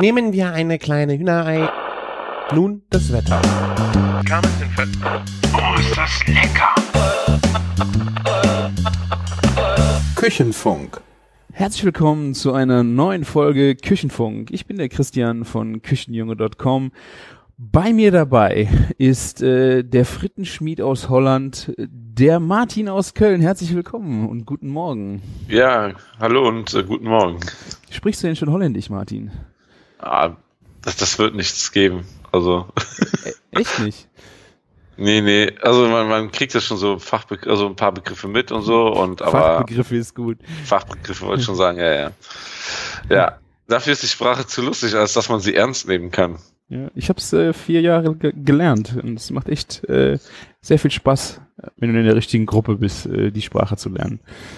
Nehmen wir eine kleine Hühnerei. Nun das Wetter. Oh, ist das lecker! Küchenfunk. Herzlich willkommen zu einer neuen Folge Küchenfunk. Ich bin der Christian von Küchenjunge.com. Bei mir dabei ist der Frittenschmied aus Holland, der Martin aus Köln. Herzlich willkommen und guten Morgen. Ja, hallo und guten Morgen. Sprichst du denn schon Holländisch, Martin? Das wird nichts geben. Also. Echt nicht? Nee. Also man kriegt ja schon so also ein paar Begriffe mit und so aber Fachbegriffe ist gut. Fachbegriffe wollte ich schon sagen, ja. Ja, dafür ist die Sprache zu lustig, als dass man sie ernst nehmen kann. Ja, ich habe es 4 Jahre gelernt und es macht echt sehr viel Spaß, wenn du in der richtigen Gruppe bist, die Sprache zu lernen.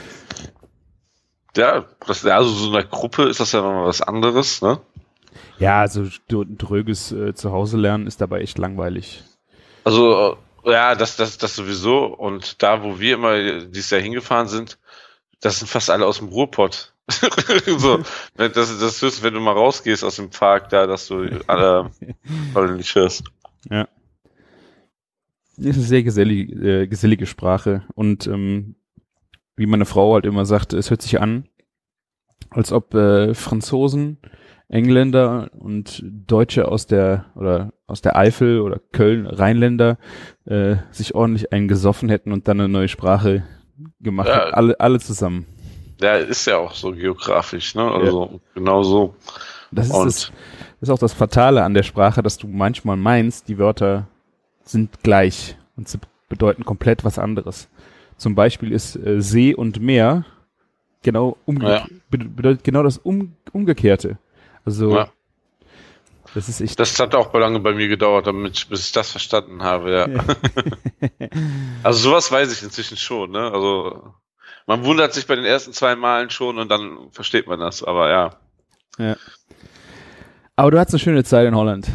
Ja, also so in einer Gruppe ist das ja nochmal was anderes, ne? Ja, also dröges zu Hause lernen ist dabei echt langweilig. Also, ja, das sowieso. Und da, wo wir immer dieses Jahr hingefahren sind, das sind fast alle aus dem Ruhrpott. So, das hörst du, wenn du mal rausgehst aus dem Park, da, dass du alle nicht hörst. Ja. Das ist eine sehr gesellige Sprache. Und wie meine Frau halt immer sagt, es hört sich an, als ob Franzosen, Engländer und Deutsche aus der Eifel oder Köln, Rheinländer, sich ordentlich eingesoffen hätten und dann eine neue Sprache gemacht hätten. Alle zusammen. Ja, ist ja auch so geografisch, ne? Also genau so. Das ist auch das Fatale an der Sprache, dass du manchmal meinst, die Wörter sind gleich und sie bedeuten komplett was anderes. Zum Beispiel ist See und Meer bedeutet genau das Umgekehrte. Also das ist echt. Das hat auch lange bei mir gedauert, bis ich das verstanden habe, ja. Also sowas weiß ich inzwischen schon, ne? Also man wundert sich bei den ersten 2 Malen schon und dann versteht man das, aber ja. Aber du hattest eine schöne Zeit in Holland.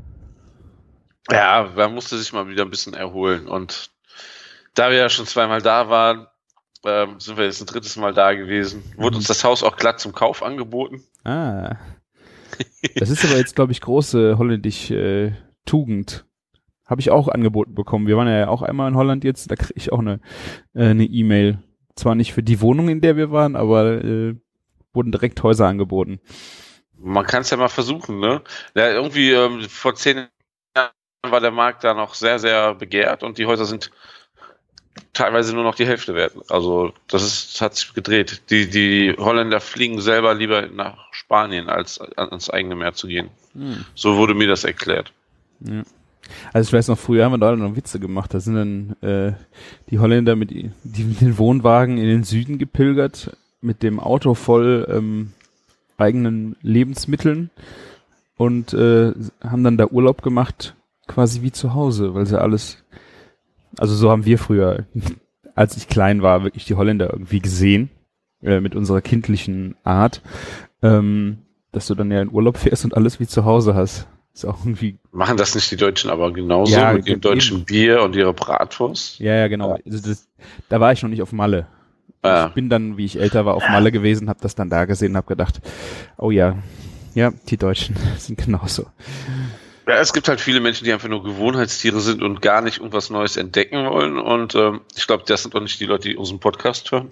Ja, man musste sich mal wieder ein bisschen erholen und da wir ja schon 2-mal da waren, sind wir jetzt ein 3. Mal da gewesen. Wurde uns das Haus auch glatt zum Kauf angeboten. Das ist aber jetzt, glaube ich, große holländische Tugend. Habe ich auch angeboten bekommen. Wir waren ja auch einmal in Holland jetzt, da kriege ich auch eine E-Mail. Zwar nicht für die Wohnung, in der wir waren, aber wurden direkt Häuser angeboten. Man kann es ja mal versuchen, ne? Ja, irgendwie vor 10 Jahren war der Markt da noch sehr, sehr begehrt und die Häuser sind teilweise nur noch die Hälfte wert. Also hat sich gedreht. Die Holländer fliegen selber lieber nach Spanien, als ans eigene Meer zu gehen. So wurde mir das erklärt. Ja. Also ich weiß noch, früher haben wir da noch Witze gemacht. Da sind dann die Holländer mit den Wohnwagen in den Süden gepilgert, mit dem Auto voll eigenen Lebensmitteln und haben dann da Urlaub gemacht, quasi wie zu Hause, weil sie alles. Also so haben wir früher, als ich klein war, wirklich die Holländer irgendwie gesehen, mit unserer kindlichen Art, dass du dann ja in Urlaub fährst und alles wie zu Hause hast. Ist auch irgendwie. Machen das nicht die Deutschen aber genauso mit dem deutschen Bier und ihrer Bratwurst? Ja, genau. Also da war ich noch nicht auf Malle. Ich bin dann, wie ich älter war, auf Malle gewesen, habe das dann da gesehen und habe gedacht, oh ja, die Deutschen sind genauso. Ja, es gibt halt viele Menschen, die einfach nur Gewohnheitstiere sind und gar nicht irgendwas Neues entdecken wollen. Und ich glaube, das sind doch nicht die Leute, die unseren Podcast hören.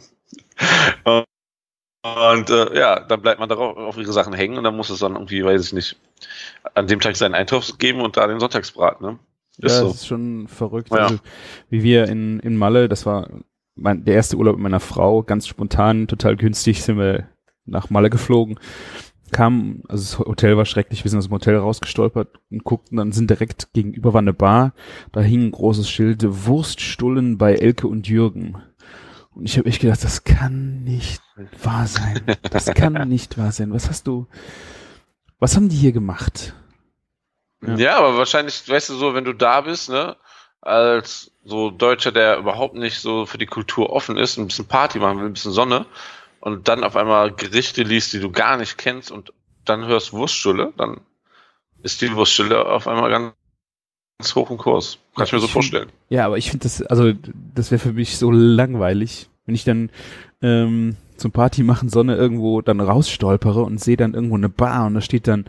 Und dann bleibt man darauf auf ihre Sachen hängen und dann muss es dann irgendwie, weiß ich nicht, an dem Tag seinen Einkauf geben und da den Sonntagsbraten. Ne? Das ist schon verrückt. Ja. Also, wie wir in Malle, das war der erste Urlaub mit meiner Frau, ganz spontan, total günstig, sind wir nach Malle geflogen. Also das Hotel war schrecklich, wir sind aus dem Hotel rausgestolpert und guckten, dann sind direkt gegenüber war eine Bar, da hing ein großes Schild, Wurststullen bei Elke und Jürgen. Und ich habe echt gedacht, das kann nicht wahr sein. Das kann nicht wahr sein. Was haben die hier gemacht? Ja, aber wahrscheinlich, weißt du so, wenn du da bist, ne, als so Deutscher, der überhaupt nicht so für die Kultur offen ist, ein bisschen Party machen will, ein bisschen Sonne, und dann auf einmal Gerichte liest, die du gar nicht kennst und dann hörst Wurststulle, dann ist die Wurststulle auf einmal ganz hoch im Kurs. Kann ich mir so vorstellen. Ja, aber ich finde das wäre für mich so langweilig, wenn ich dann zum Party machen Sonne irgendwo dann rausstolpere und sehe dann irgendwo eine Bar und da steht dann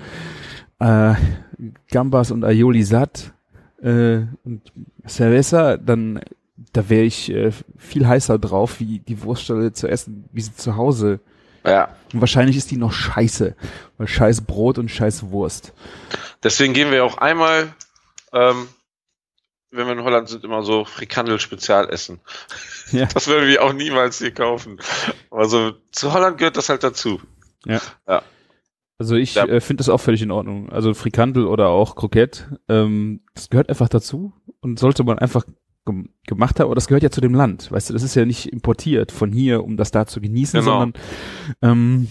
Gambas und Aioli satt und Cerveza, dann da wäre ich viel heißer drauf, wie die Wurststelle zu essen, wie sie zu Hause. Ja. Und wahrscheinlich ist die noch scheiße, weil scheiß Brot und scheiß Wurst. Deswegen gehen wir auch einmal, wenn wir in Holland sind, immer so Frikandel-Spezial essen. Ja. Das würden wir auch niemals hier kaufen. Also zu Holland gehört das halt dazu. Ja. Ja. Also ich finde das auch völlig in Ordnung. Also Frikandel oder auch Kroket, das gehört einfach dazu und sollte man einfach gemacht haben. Aber das gehört ja zu dem Land. Weißt du, das ist ja nicht importiert von hier, um das da zu genießen, Genau. sondern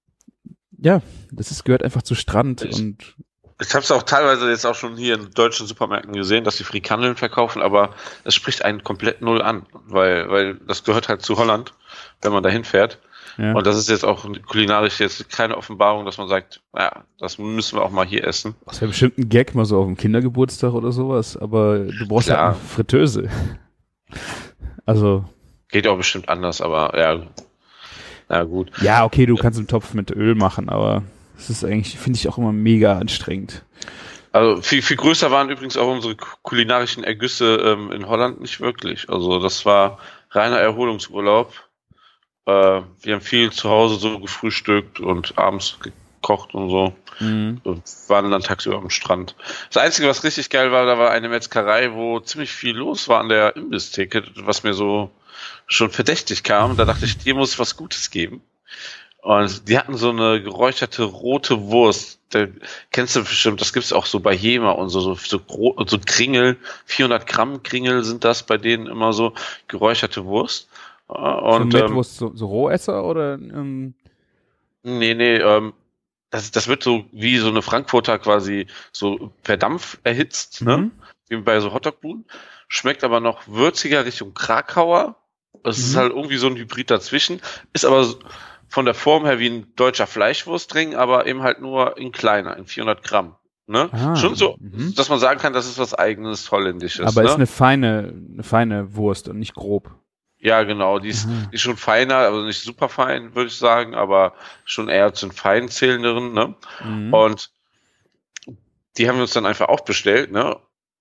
gehört einfach zu Strand. Und ich habe es auch teilweise jetzt auch schon hier in deutschen Supermärkten gesehen, dass sie Frikandeln verkaufen, aber es spricht einen komplett null an, weil das gehört halt zu Holland, wenn man dahin fährt. ja. Und das ist jetzt auch kulinarisch jetzt keine Offenbarung, dass man sagt, ja, das müssen wir auch mal hier essen. Das wäre bestimmt ein Gag mal so auf dem Kindergeburtstag oder sowas, aber du brauchst Klar. halt eine Fritteuse. Also. Geht auch bestimmt anders, aber ja gut. Ja, okay, du kannst einen Topf mit Öl machen, aber das ist eigentlich, finde ich auch immer mega anstrengend. Also viel größer waren übrigens auch unsere kulinarischen Ergüsse in Holland nicht wirklich. Also das war reiner Erholungsurlaub. Wir haben viel zu Hause so gefrühstückt und abends gekocht und so. Und waren dann tagsüber am Strand. Das Einzige, was richtig geil war, da war eine Metzgerei, wo ziemlich viel los war an der Imbisstheke, was mir so schon verdächtig kam. Da dachte ich, dir muss was Gutes geben. Und die hatten so eine geräucherte rote Wurst. Da, kennst du bestimmt, das gibt's auch so bei Jema und so Kringel, 400 Gramm Kringel sind das bei denen immer so, geräucherte Wurst. Und, so Mettwurst, so Rohesser oder? Nee, das wird so wie so eine Frankfurter quasi so per Dampf erhitzt, ne? Wie bei so Hotdog-Buden. Schmeckt aber noch würziger Richtung Krakauer. Es ist halt irgendwie so ein Hybrid dazwischen. Ist aber von der Form her wie ein deutscher Fleischwurstring, aber eben halt nur in kleiner, in 400 Gramm. Ne? Schon so, dass man sagen kann, das ist was eigenes Holländisches. Aber ne? ist eine feine Wurst und nicht grob. Ja, genau, die ist schon feiner, also nicht super fein, würde ich sagen, aber schon eher zu den fein zählenderen, ne? Und die haben wir uns dann einfach auch bestellt, ne?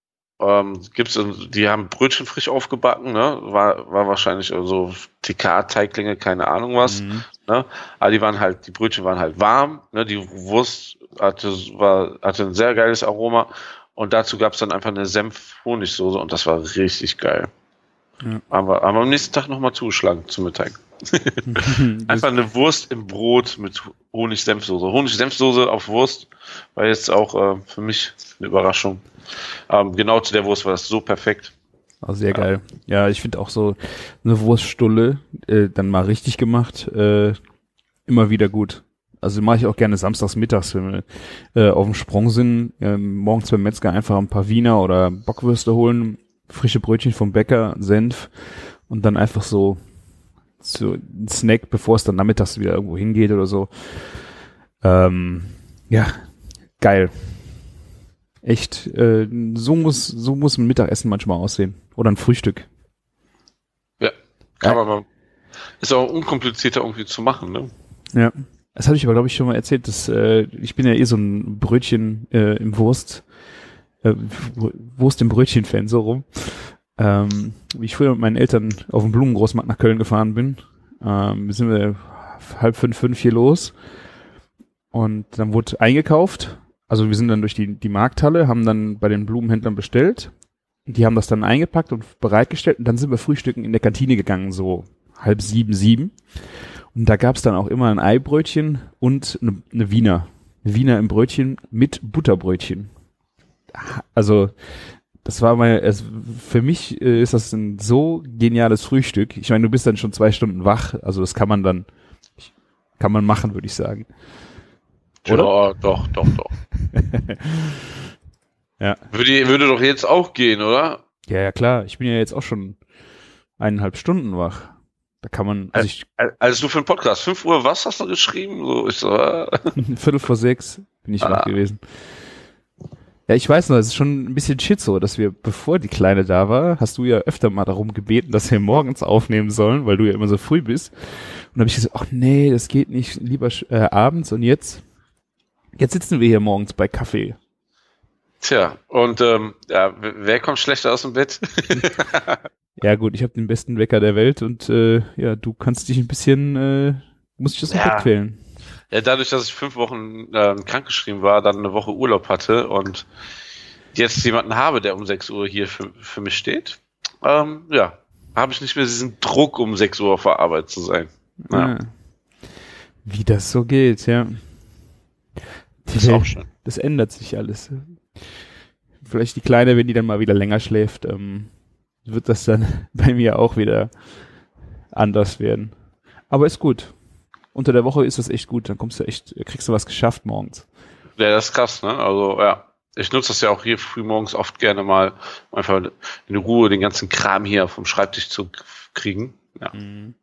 Die haben Brötchen frisch aufgebacken, ne? War wahrscheinlich so TK-Teiglinge, keine Ahnung was, ne? Aber die Brötchen waren halt warm, ne? Die Wurst hatte ein sehr geiles Aroma und dazu gab es dann einfach eine Senf-Honigsoße und das war richtig geil. Ja. Haben wir am nächsten Tag nochmal zugeschlagen zum Mittag. Einfach eine Wurst im Brot mit Honig-Senfsoße. Honig-Senfsoße auf Wurst war jetzt auch für mich eine Überraschung. Genau zu der Wurst war das so perfekt. Oh, sehr geil. Ja, ich finde auch so eine Wurststulle dann mal richtig gemacht, immer wieder gut. Also mache ich auch gerne samstags mittags, wenn wir auf dem Sprung sind, morgens beim Metzger einfach ein paar Wiener oder Bockwürste holen, frische Brötchen vom Bäcker, Senf und dann einfach so ein Snack, bevor es dann nachmittags wieder irgendwo hingeht oder so. Ja, geil. Echt, so muss ein Mittagessen manchmal aussehen. Oder ein Frühstück. Ja, kann man mal. Ist auch unkomplizierter irgendwie zu machen, ne? Ja. Das habe ich aber, glaube ich, schon mal erzählt, dass ich bin ja so ein Brötchen im Wurst im Brötchen-Fan, so rum. Wie ich früher mit meinen Eltern auf dem Blumengroßmarkt nach Köln gefahren bin, sind wir 4:30 hier los und dann wurde eingekauft. Also wir sind dann durch die Markthalle, haben dann bei den Blumenhändlern bestellt. Die haben das dann eingepackt und bereitgestellt und dann sind wir frühstücken in der Kantine gegangen, so 6:30, 7. Und da gab's dann auch immer ein Eibrötchen und eine Wiener. Eine Wiener im Brötchen mit Butterbrötchen. Also das war für mich ist das ein so geniales Frühstück. Ich meine, du bist dann schon 2 Stunden wach, also das kann man machen, würde ich sagen. Oder? Ja, doch. Ja. Würde doch jetzt auch gehen, oder? Ja, klar. Ich bin ja jetzt auch schon 1,5 Stunden wach. Da kann man, also nur für den Podcast. 5 Uhr, was hast du geschrieben? So, 5:45 bin ich wach gewesen. Ja, ich weiß noch, es ist schon ein bisschen shit so, dass wir, bevor die Kleine da war, hast du ja öfter mal darum gebeten, dass wir morgens aufnehmen sollen, weil du ja immer so früh bist. Und dann habe ich gesagt, ach nee, das geht nicht, lieber abends. Und jetzt sitzen wir hier morgens bei Kaffee. Tja, und wer kommt schlechter aus dem Bett? Ja gut, ich habe den besten Wecker der Welt und ja, du kannst dich ein bisschen, musst dich aus dem Bett quälen. Ja, dadurch, dass ich 5 Wochen krankgeschrieben war, dann eine Woche Urlaub hatte und jetzt jemanden habe, der um 6 Uhr hier für mich steht, ja, habe ich nicht mehr diesen Druck, um 6 Uhr auf der Arbeit zu sein. Ja. Wie das so geht, ja. Das ist auch schön. Das ändert sich alles. Vielleicht die Kleine, wenn die dann mal wieder länger schläft, wird das dann bei mir auch wieder anders werden. Aber ist gut. Unter der Woche ist das echt gut, dann kriegst du was geschafft morgens. Ja, das ist krass, ne? Also, ja. Ich nutze das ja auch hier früh morgens oft gerne mal, um einfach in Ruhe den ganzen Kram hier vom Schreibtisch zu kriegen. Ja. Mhm.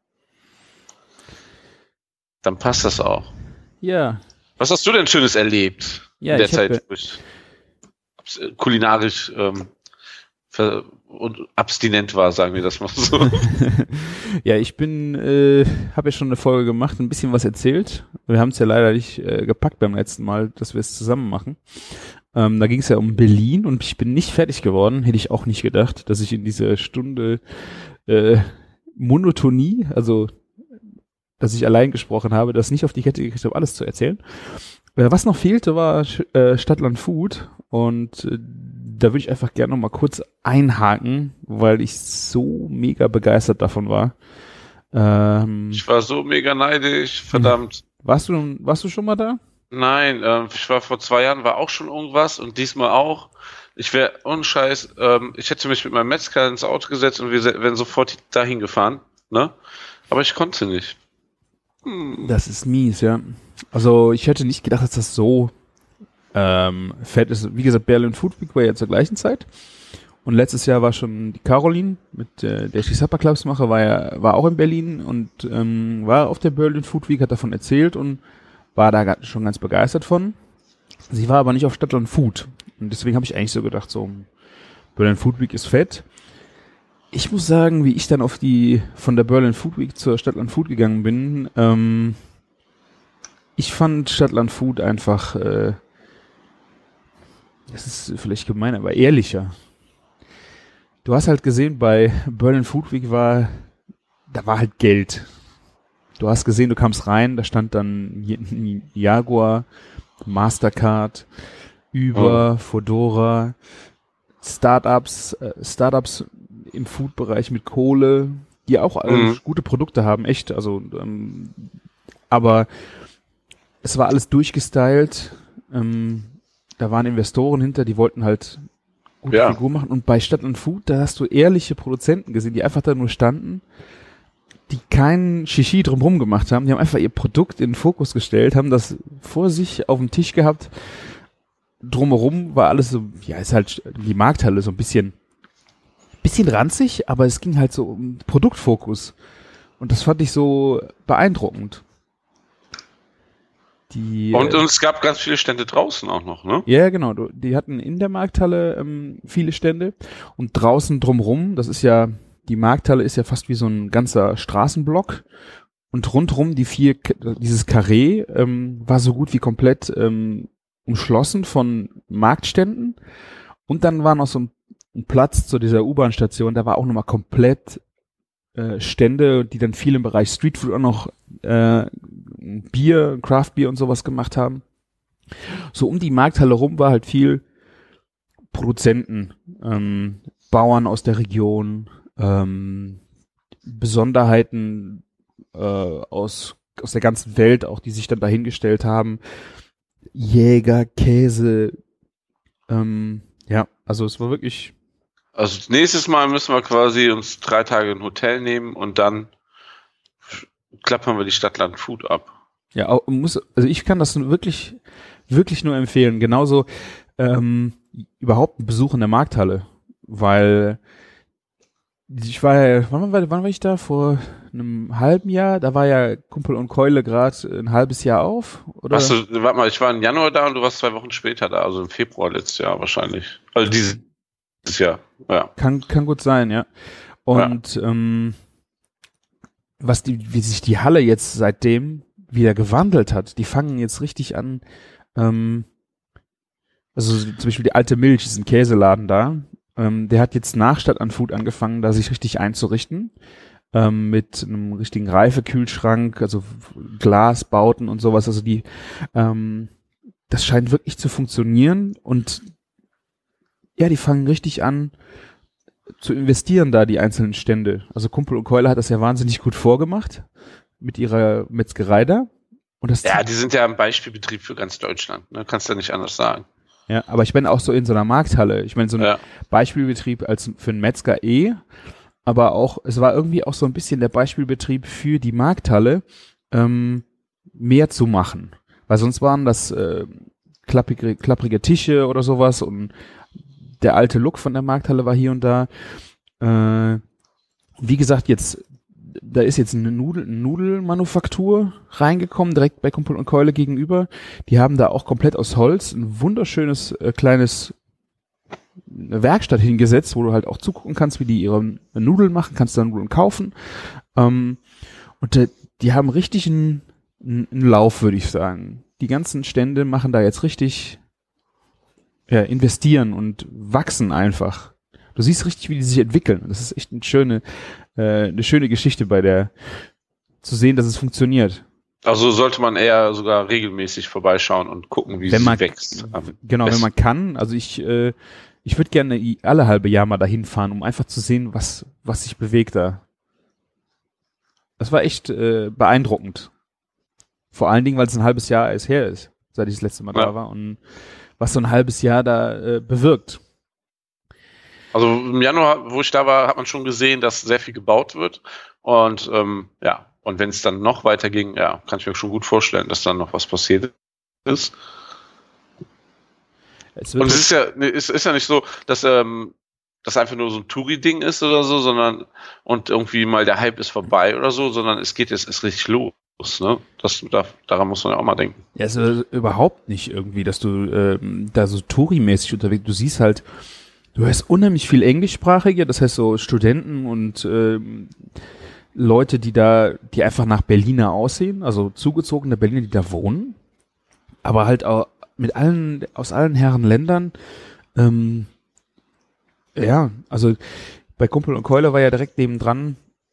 Dann passt das auch. Ja. Was hast du denn Schönes erlebt in der Zeit, wo ich kulinarisch und abstinent war, sagen wir das mal so. Ja, ich habe ja schon eine Folge gemacht, ein bisschen was erzählt. Wir haben es ja leider nicht gepackt beim letzten Mal, dass wir es zusammen machen. Da ging es ja um Berlin und ich bin nicht fertig geworden. Hätte ich auch nicht gedacht, dass ich in dieser Stunde Monotonie, also dass ich allein gesprochen habe, das nicht auf die Kette gekriegt habe, alles zu erzählen. Was noch fehlte, war Stadtland Food und da würde ich einfach gerne noch mal kurz einhaken, weil ich so mega begeistert davon war. Ich war so mega neidisch, verdammt. Warst du schon mal da? Nein, ich war vor 2 Jahren, war auch schon irgendwas und diesmal auch. Ich wäre unscheiß, ich hätte mich mit meinem Metzger ins Auto gesetzt und wir wären sofort dahin gefahren, ne? Aber ich konnte nicht. Das ist mies, ja. Also ich hätte nicht gedacht, dass das so fett ist. Wie gesagt, Berlin Food Week war ja zur gleichen Zeit. Und letztes Jahr war schon die Caroline, mit der ich die Supper Clubs mache, war auch in Berlin und war auf der Berlin Food Week, hat davon erzählt und war da schon ganz begeistert von. Sie war aber nicht auf Stadtland Food. Und deswegen habe ich eigentlich so gedacht, so Berlin Food Week ist fett. Ich muss sagen, wie ich dann von der Berlin Food Week zur Stadtland Food gegangen bin, ich fand Stadtland Food einfach, das ist vielleicht gemein, aber ehrlicher. Du hast halt gesehen, bei Berlin Food Week da war halt Geld. Du hast gesehen, du kamst rein, da stand dann Jaguar, Mastercard, Uber, Fodora, Startups im Food-Bereich mit Kohle, die auch alle gute Produkte haben, echt. Also, aber es war alles durchgestylt. Da waren Investoren hinter, die wollten halt gute Figur machen. Und bei Stadtland Food, da hast du ehrliche Produzenten gesehen, die einfach da nur standen, die keinen Shishi drumherum gemacht haben. Die haben einfach ihr Produkt in den Fokus gestellt, haben das vor sich auf dem Tisch gehabt. Drumherum war alles so, ja, ist halt die Markthalle so ein bisschen ranzig, aber es ging halt so um Produktfokus. Und das fand ich so beeindruckend. Und es gab ganz viele Stände draußen auch noch, ne? Ja, genau. Die hatten in der Markthalle viele Stände und draußen drumrum, die Markthalle ist ja fast wie so ein ganzer Straßenblock und rundrum dieses Karree war so gut wie komplett umschlossen von Marktständen und dann war noch so ein Platz zu dieser U-Bahn-Station, da war auch nochmal komplett Stände, die dann viel im Bereich Streetfood auch noch Bier, Craft-Bier und sowas gemacht haben. So um die Markthalle rum war halt viel Produzenten, Bauern aus der Region, Besonderheiten aus der ganzen Welt, auch die sich dann dahingestellt haben. Jäger, Käse, ja, also es war wirklich. Also nächstes Mal müssen wir quasi uns 3 Tage ein Hotel nehmen und dann klappern wir die Stadtland Food ab. Ja, also ich kann das wirklich, wirklich nur empfehlen. Genauso überhaupt ein Besuch in der Markthalle, weil Ich war ja, wann war ich da? Vor einem halben Jahr? Da war ja Kumpel und Keule gerade ein halbes Jahr auf, oder? Warte mal, ich war im Januar da und du warst 2 Wochen später da, also im Februar letztes Jahr wahrscheinlich. Also dieses Jahr, ja. Kann gut sein, ja. Und wie sich die Halle jetzt seitdem wieder gewandelt hat, die fangen jetzt richtig an, also zum Beispiel die Alte Milch, ist ein Käseladen da, der hat jetzt nach Stadt an Food angefangen, da sich richtig einzurichten, mit einem richtigen Reifekühlschrank, also Glasbauten und sowas, also das scheint wirklich zu funktionieren und ja, die fangen richtig an zu investieren da, die einzelnen Stände. Also Kumpel und Keule hat das ja wahnsinnig gut vorgemacht mit ihrer Metzgerei da. Und die sind ja ein Beispielbetrieb für ganz Deutschland, ne? Kannst du ja nicht anders sagen. Ja, aber ich bin auch so in so einer Markthalle. Ich meine, so ein Beispielbetrieb als für einen Metzger aber auch, es war irgendwie auch so ein bisschen der Beispielbetrieb für die Markthalle, mehr zu machen. Weil sonst waren das klapprige Tische oder sowas und der alte Look von der Markthalle war hier und da. Wie gesagt, da ist jetzt eine Nudelmanufaktur reingekommen, direkt bei Kumpel und Keule gegenüber. Die haben da auch komplett aus Holz ein wunderschönes kleines Werkstatt hingesetzt, wo du halt auch zugucken kannst, wie die ihre Nudeln machen, kannst da Nudeln kaufen. Und die haben richtig einen Lauf, würde ich sagen. Die ganzen Stände machen da jetzt richtig investieren und wachsen einfach. Du siehst richtig, wie die sich entwickeln. Das ist echt eine schöne Geschichte zu sehen, dass es funktioniert. Also sollte man eher sogar regelmäßig vorbeischauen und gucken, wie sie wächst. Genau, wenn man kann. Also ich würde gerne alle halbe Jahr mal dahin fahren, um einfach zu sehen, was sich bewegt da. Das war echt beeindruckend. Vor allen Dingen, weil es ein halbes Jahr erst her ist, seit ich das letzte Mal da war und was so ein halbes Jahr da bewirkt. Also im Januar, wo ich da war, hat man schon gesehen, dass sehr viel gebaut wird. Und und wenn es dann noch weiter ging, kann ich mir schon gut vorstellen, dass dann noch was passiert ist. Und es ist ja nicht so, dass das einfach nur so ein Touri-Ding ist oder so, sondern und irgendwie mal der Hype ist vorbei oder so, sondern es geht jetzt erst richtig los. Ne? Daran muss man ja auch mal denken. Ja, es ist überhaupt nicht irgendwie, dass du da so Touri-mäßig unterwegs, du siehst halt, du hast unheimlich viel Englischsprachige, das heißt so Studenten und Leute, die einfach nach Berliner aussehen, also zugezogene Berliner, die da wohnen, aber halt auch aus allen Herren Ländern. Also bei Kumpel und Keule war ja direkt nebendran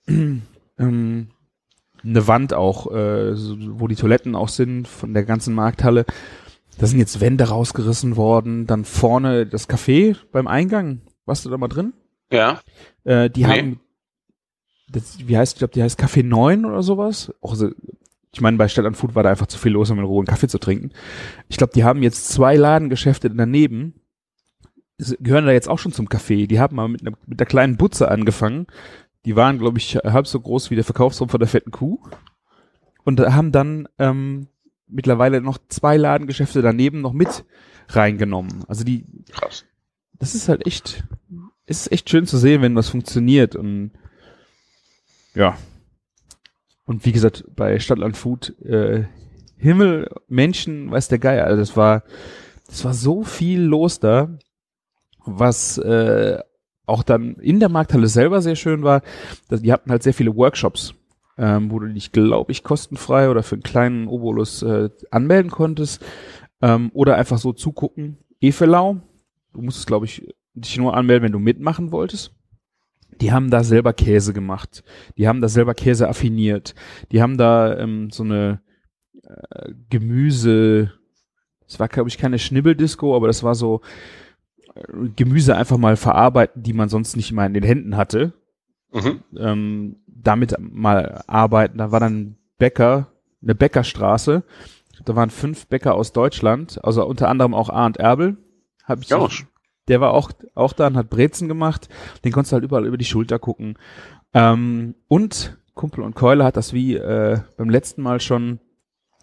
eine Wand auch, wo die Toiletten auch sind von der ganzen Markthalle. Da sind jetzt Wände rausgerissen worden. Dann vorne das Café beim Eingang. Warst du da mal drin? Ja. Haben, die heißt Café 9 oder sowas. Also, ich meine, bei Stadt an Food war da einfach zu viel los, um in Ruhe einen Kaffee zu trinken. Ich glaube, die haben jetzt 2 Ladengeschäfte daneben. Gehören da jetzt auch schon zum Café. Die haben mal mit der kleinen Butze angefangen. Die waren, glaube ich, halb so groß wie der Verkaufsraum von der fetten Kuh. Und haben dann mittlerweile noch 2 Ladengeschäfte daneben noch mit reingenommen. Also krass. Das ist halt echt schön zu sehen, wenn was funktioniert. Und ja. Und wie gesagt, bei Stadtland Food, Himmel, Menschen, weiß der Geier. Also das war so viel los da, was auch dann in der Markthalle selber sehr schön war. Die hatten halt sehr viele Workshops, wo du dich, glaube ich, kostenfrei oder für einen kleinen Obolus anmelden konntest oder einfach so zugucken. Evelau, du musstest, glaube ich, dich nur anmelden, wenn du mitmachen wolltest. Die haben da selber Käse gemacht. Die haben da selber Käse affiniert. Die haben da so eine Gemüse, das war, glaube ich, keine Schnibbeldisco, aber das war so Gemüse einfach mal verarbeiten, die man sonst nicht mal in den Händen hatte. Mhm. Damit mal arbeiten. Da war dann eine Bäckerstraße. Da waren 5 Bäcker aus Deutschland, also unter anderem auch Arndt Erbel. Der war auch da und hat Brezen gemacht. Den konntest du halt überall über die Schulter gucken. Und Kumpel und Keule hat das wie beim letzten Mal schon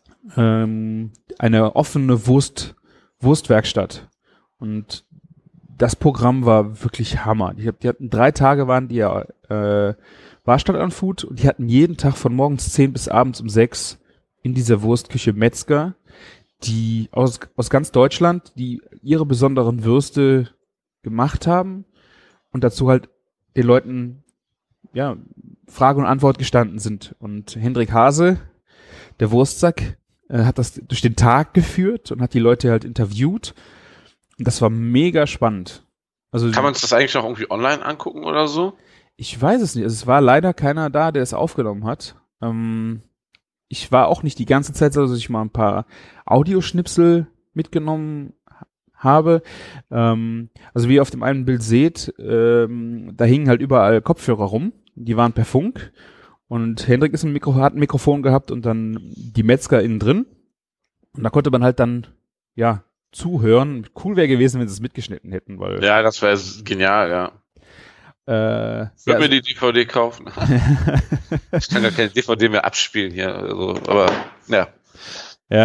eine offene Wurstwerkstatt. Und das Programm war wirklich Hammer. Die hatten 3 Tage waren die ja Warstadt an Food und die hatten jeden Tag von morgens 10 bis abends um 6 in dieser Wurstküche Metzger, die aus ganz Deutschland, die ihre besonderen Würste gemacht haben und dazu halt den Leuten ja Frage und Antwort gestanden sind. Und Hendrik Hase, der Wurstsack, hat das durch den Tag geführt und hat die Leute halt interviewt. Und das war mega spannend. Also kann man sich das eigentlich noch irgendwie online angucken oder so? Ich weiß es nicht. Also es war leider keiner da, der es aufgenommen hat. Ich war auch nicht die ganze Zeit so, dass ich mal ein paar Audioschnipsel mitgenommen habe. Also wie ihr auf dem einen Bild seht, da hingen halt überall Kopfhörer rum. Die waren per Funk. Und Hendrik hat ein Mikrofon gehabt und dann die Metzger innen drin. Und da konnte man halt dann, ja, zuhören. Cool wäre gewesen, wenn sie es mitgeschnitten hätten, weil. Ja, das wäre genial, ja. Ich würde mir die DVD kaufen. Ich kann ja keine DVD mehr abspielen hier, also, aber ja. Ja.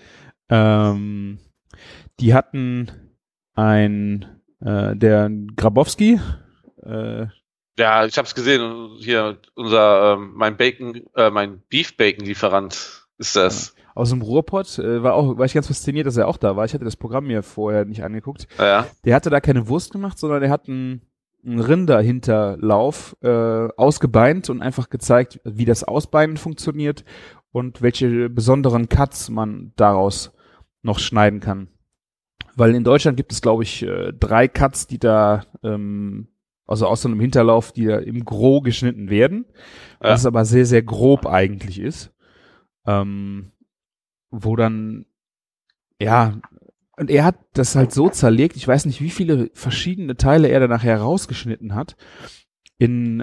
Die hatten der Grabowski. Ja, ich hab's gesehen. Hier mein Beef Bacon Lieferant ist das. Aus dem Ruhrpott, war ich ganz fasziniert, dass er auch da war. Ich hatte das Programm mir vorher nicht angeguckt. Ja. Der hatte da keine Wurst gemacht, sondern der hat einen Rinderhinterlauf ausgebeint und einfach gezeigt, wie das Ausbeinen funktioniert und welche besonderen Cuts man daraus noch schneiden kann. Weil in Deutschland gibt es, glaube ich, 3 Cuts, die da also aus so einem Hinterlauf, die da im Gros geschnitten werden, was aber sehr, sehr grob eigentlich ist. Wo dann, ja, und er hat das halt so zerlegt, ich weiß nicht, wie viele verschiedene Teile er da nachher rausgeschnitten hat, die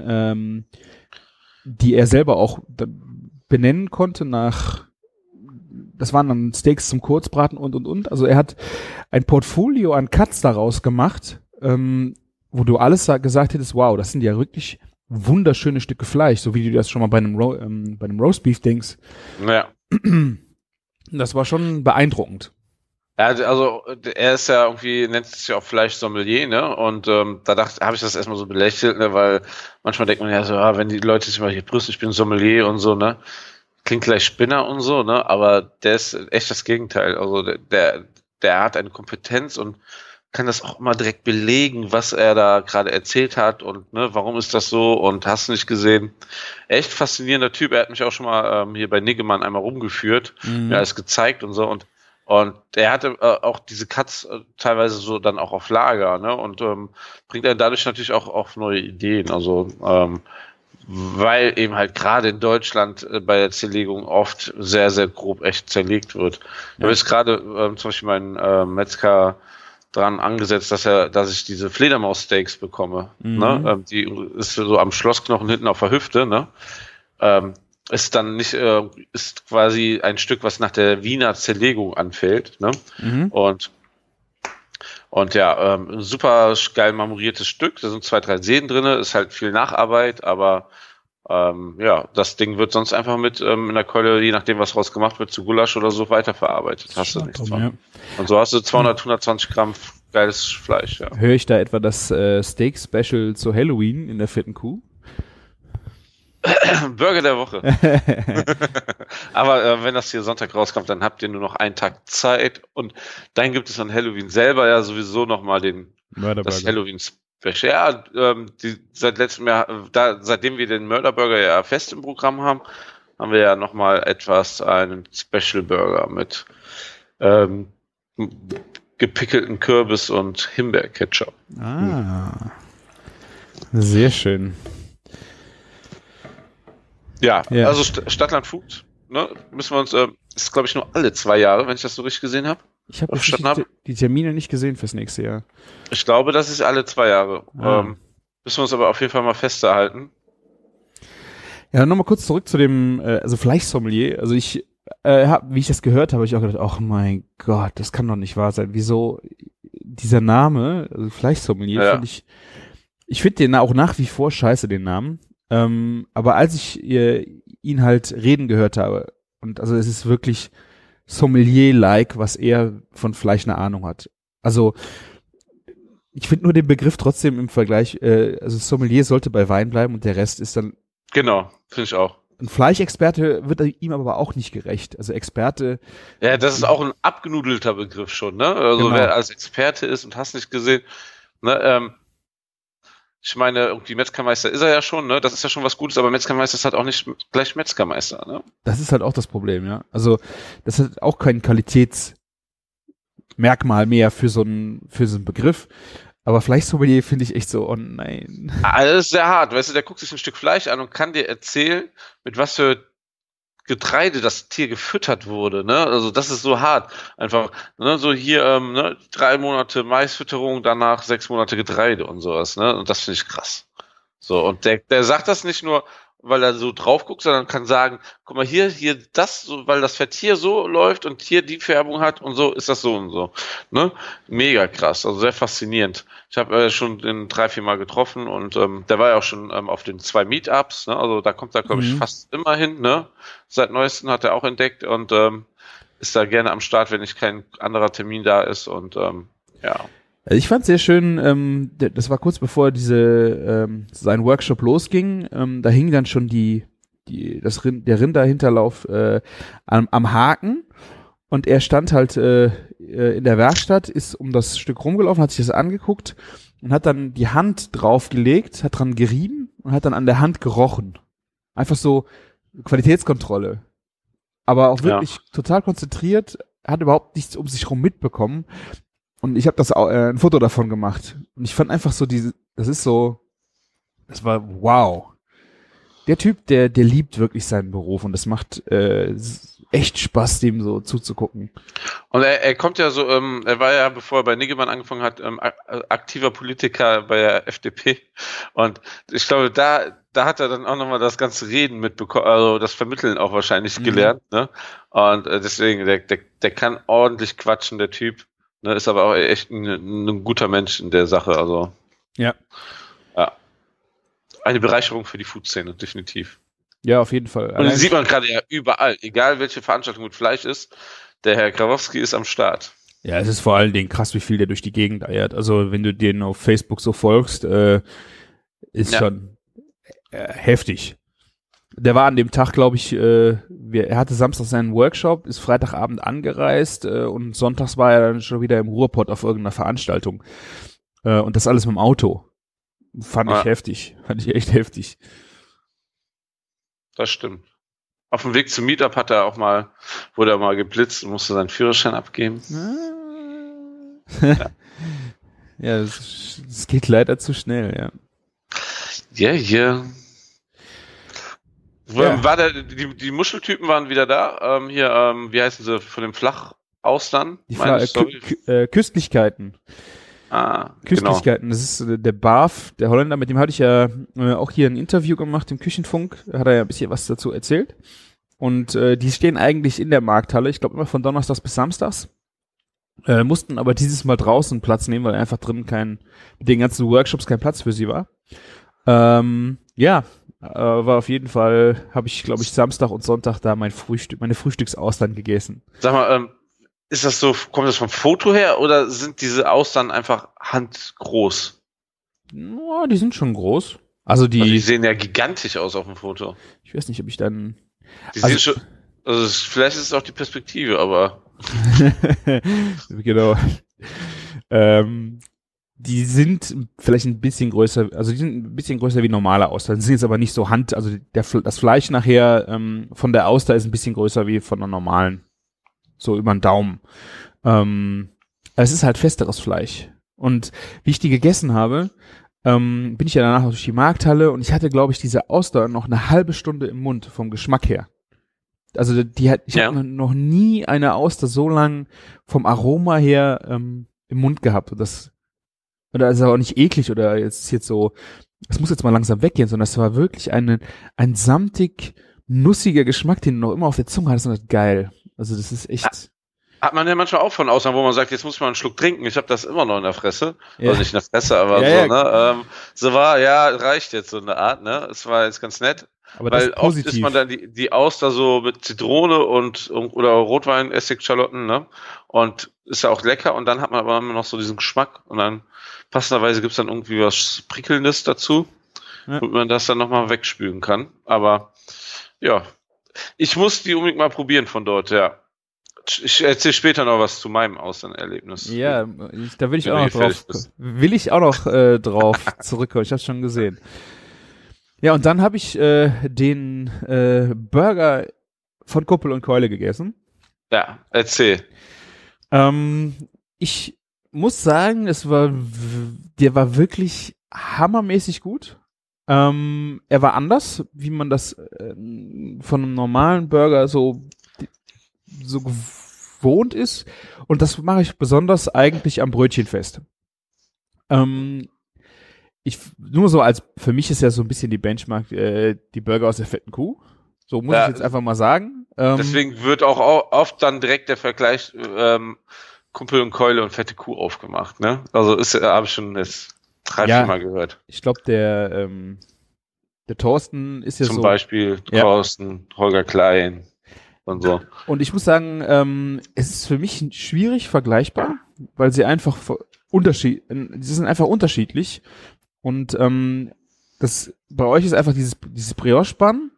er selber auch benennen konnte das waren dann Steaks zum Kurzbraten und. Also er hat ein Portfolio an Cuts daraus gemacht, wo du alles gesagt hättest, wow, das sind ja wirklich wunderschöne Stücke Fleisch, so wie du das schon mal bei einem Roastbeef denkst. Ja. Das war schon beeindruckend. Ja, also er ist ja irgendwie, nennt sich ja auch Fleischsommelier, ne? Und da habe ich das erstmal so belächelt, ne? Weil manchmal denkt man ja so, wenn die Leute sich mal hier brüsten, ich bin Sommelier und so, ne? Klingt gleich Spinner und so, ne? Aber der ist echt das Gegenteil. Also der hat eine Kompetenz und kann das auch immer direkt belegen, was er da gerade erzählt hat und ne, warum ist das so und hast du nicht gesehen. Echt faszinierender Typ. Er hat mich auch schon mal hier bei Niggemann einmal rumgeführt, mir alles gezeigt und so und er hatte auch diese Cuts teilweise so dann auch auf Lager, ne? Und bringt er dadurch natürlich auch auf neue Ideen. Also weil eben halt gerade in Deutschland bei der Zerlegung oft sehr, sehr grob echt zerlegt wird. Ich habe jetzt gerade zum Beispiel meinen Metzger dran angesetzt, dass ich diese Fledermaus-Steaks bekomme. Ne? Die ist so am Schlossknochen hinten auf der Hüfte, ne? Ist dann nicht, ist quasi ein Stück, was nach der Wiener Zerlegung anfällt, ne? Und ja, ein super geil marmoriertes Stück, da sind 2, 3 Sehnen drinne, ist halt viel Nacharbeit, aber ja, das Ding wird sonst einfach mit in der Keule, je nachdem was raus gemacht wird, zu Gulasch oder so weiterverarbeitet. Hast du nichts von. Ja. Und so hast du 200, 120 Gramm geiles Fleisch, ja. Höre ich da etwa das Steak-Special zu Halloween in der 4. Kuh? Burger der Woche. Aber wenn das hier Sonntag rauskommt, dann habt ihr nur noch einen Tag Zeit und dann gibt es an Halloween selber ja sowieso nochmal das Halloween-Special. Ja, seit letztem Jahr, seitdem wir den Mörderburger ja fest im Programm haben, haben wir ja nochmal einen Special Burger mit gepickelten Kürbis und Himbeerketchup. Sehr schön. Ja, also Stadtland Food, ne, müssen wir uns, ist glaube ich nur alle 2 Jahre, wenn ich das so richtig gesehen habe. Ich habe die Termine nicht gesehen fürs nächste Jahr. Ich glaube, das ist alle 2 Jahre. Müssen wir uns aber auf jeden Fall mal festhalten. Ja, nochmal kurz zurück zu dem, also Fleischsommelier. Also wie ich das gehört habe, ich auch gedacht, oh mein Gott, das kann doch nicht wahr sein. Wieso dieser Name, also Fleischsommelier, ich finde den auch nach wie vor scheiße, den Namen. Aber als ich ihn halt reden gehört habe, und also es ist wirklich Sommelier-like, was er von Fleisch eine Ahnung hat. Also Ich finde nur den Begriff trotzdem im Vergleich, also Sommelier sollte bei Wein bleiben und der Rest ist dann. Genau, finde ich auch. Ein Fleischexperte wird ihm aber auch nicht gerecht. Also Experte. Ja, das ist auch ein abgenudelter Begriff schon, ne? Also Genau. wer als Experte ist und hast nicht gesehen, ne, ich meine, irgendwie Metzgermeister ist er ja schon, ne? Das ist ja schon was Gutes, aber Metzgermeister ist halt auch nicht gleich Metzgermeister, ne? Das ist halt auch das Problem, ja. Also das hat auch kein Qualitätsmerkmal mehr für so einen Begriff. Aber Fleischsommelier finde ich echt so, oh nein. Alles ist sehr hart, weißt du, der guckt sich ein Stück Fleisch an und kann dir erzählen, mit was für Getreide das Tier gefüttert wurde, ne? Also das ist so hart. Einfach, ne, so hier, ne, 3 Monate Maisfütterung, danach 6 Monate Getreide und sowas, ne? Und das finde ich krass. So, und der sagt das nicht nur, weil er so drauf guckt, sondern kann sagen, guck mal, hier das, so, weil das Fett hier so läuft und hier die Färbung hat und so ist das so und so. Ne? Mega krass, also sehr faszinierend. Ich habe schon den 3-4 Mal getroffen und der war ja auch schon auf den 2 Meetups, ne? Also da kommt er, glaube ich, fast immer hin, ne? Seit neuestem hat er auch entdeckt und ist da gerne am Start, wenn nicht kein anderer Termin da ist und ja. Also ich fand sehr schön, das war kurz bevor sein Workshop losging, da hing dann schon der Rinderhinterlauf am Haken und er stand halt in der Werkstatt, ist um das Stück rumgelaufen, hat sich das angeguckt und hat dann die Hand draufgelegt, hat dran gerieben und hat dann an der Hand gerochen. Einfach so Qualitätskontrolle. Aber auch wirklich total konzentriert, hat überhaupt nichts um sich rum mitbekommen. Und ich habe ein Foto davon gemacht. Und ich fand einfach so das war wow. Der Typ, der liebt wirklich seinen Beruf und das macht echt Spaß, dem so zuzugucken. Und er kommt ja so, er war ja, bevor er bei Niggemann angefangen hat, aktiver Politiker bei der FDP. Und ich glaube, da hat er dann auch nochmal das ganze Reden mitbekommen, also das Vermitteln auch wahrscheinlich gelernt. Ne? Und deswegen, der kann ordentlich quatschen, der Typ. Ne, ist aber auch echt ein guter Mensch in der Sache, also. Ja. Eine Bereicherung für die Food-Szene, definitiv. Ja, auf jeden Fall. Und den sieht man gerade ja überall, egal welche Veranstaltung mit Fleisch ist, der Herr Krawowski ist am Start. Ja, es ist vor allen Dingen krass, wie viel der durch die Gegend eiert. Also, wenn du den auf Facebook so folgst, ist schon heftig. Der war an dem Tag, glaube ich, er hatte Samstag seinen Workshop, ist Freitagabend angereist und sonntags war er dann schon wieder im Ruhrpott auf irgendeiner Veranstaltung. Und das alles mit dem Auto. Fand ich heftig. Fand ich echt heftig. Das stimmt. Auf dem Weg zum Meetup wurde er mal geblitzt und musste seinen Führerschein abgeben. Ja, das geht leider zu schnell, ja. Ja. Die Muscheltypen waren wieder da. Wie heißen sie, von dem Flachaustern? Köstlichkeiten. Köstlichkeiten, genau. Das ist der Barf, der Holländer, mit dem hatte ich ja auch hier ein Interview gemacht im Küchenfunk. Da hat er ja ein bisschen was dazu erzählt. Und die stehen eigentlich in der Markthalle, ich glaube immer von Donnerstags bis Samstags. Mussten aber dieses Mal draußen Platz nehmen, weil einfach drin mit den ganzen Workshops kein Platz für sie war. War auf jeden Fall, habe ich, glaube ich, Samstag und Sonntag da meine Frühstücksaustern gegessen. Sag mal, ist das so, kommt das vom Foto her oder sind diese Austern einfach handgroß? Ja, die sind schon groß. Also die sehen ja gigantisch aus auf dem Foto. Ich weiß nicht, ob ich dann... Sehen schon, vielleicht ist es auch die Perspektive, aber... Genau. Die sind vielleicht ein bisschen größer, also die sind ein bisschen größer wie normale Austern. Die sind jetzt aber nicht so also das Fleisch nachher von der Auster ist ein bisschen größer wie von der normalen. So über den Daumen. Es ist halt festeres Fleisch. Und wie ich die gegessen habe, bin ich ja danach durch die Markthalle und ich hatte, glaube ich, diese Auster noch eine halbe Stunde im Mund vom Geschmack her. Also ich habe noch nie eine Auster so lang vom Aroma her im Mund gehabt. Oder ist auch nicht eklig oder jetzt so, das muss jetzt mal langsam weggehen, sondern das war wirklich ein samtig, nussiger Geschmack, den du noch immer auf der Zunge hattest und das ist geil. Also das ist echt... Hat man ja manchmal auch von Ausnahmen, wo man sagt, jetzt muss man einen Schluck trinken. Ich habe das immer noch in der Fresse. Ja. Also nicht in der Fresse, aber ne? So war, reicht jetzt so eine Art, ne? Es war jetzt ganz nett. Aber das Weil ist oft positiv. isst man dann die Auster so mit Zitrone oder Rotwein, Essig, Schalotten, ne? Und ist ja auch lecker und dann hat man aber immer noch so diesen Geschmack und dann passenderweise gibt's dann irgendwie was Prickelndes dazu, Ja. damit man das dann nochmal wegspülen kann. Aber ja, ich muss die unbedingt mal probieren von dort, ja. Ich erzähle später noch was zu meinem Austernerlebnis. Ja, da will ich Wenn auch du noch hier fertig drauf zurückkommen. Ich hab's schon gesehen. Ja, und dann habe ich den Burger von Kuppel und Keule gegessen. Ja, erzähl. Ich muss sagen, der war wirklich hammermäßig gut. Er war anders, wie man das von einem normalen Burger so gewohnt ist. Und das mache ich besonders eigentlich am Brötchen fest. Nur so für mich ist ja so ein bisschen die Benchmark, die Burger aus der fetten Kuh. So muss ich jetzt einfach mal sagen. Deswegen wird auch oft dann direkt der Vergleich Kumpel und Keule und fette Kuh aufgemacht, ne? Also habe ich schon jetzt 3-4 Mal gehört. Ich glaube, der Thorsten ist ja Zum so. Beispiel Thorsten, Holger Klein und so. Und ich muss sagen, es ist für mich schwierig vergleichbar, weil sie einfach sie sind einfach unterschiedlich. Und das bei euch ist einfach dieses Brioche-Bun.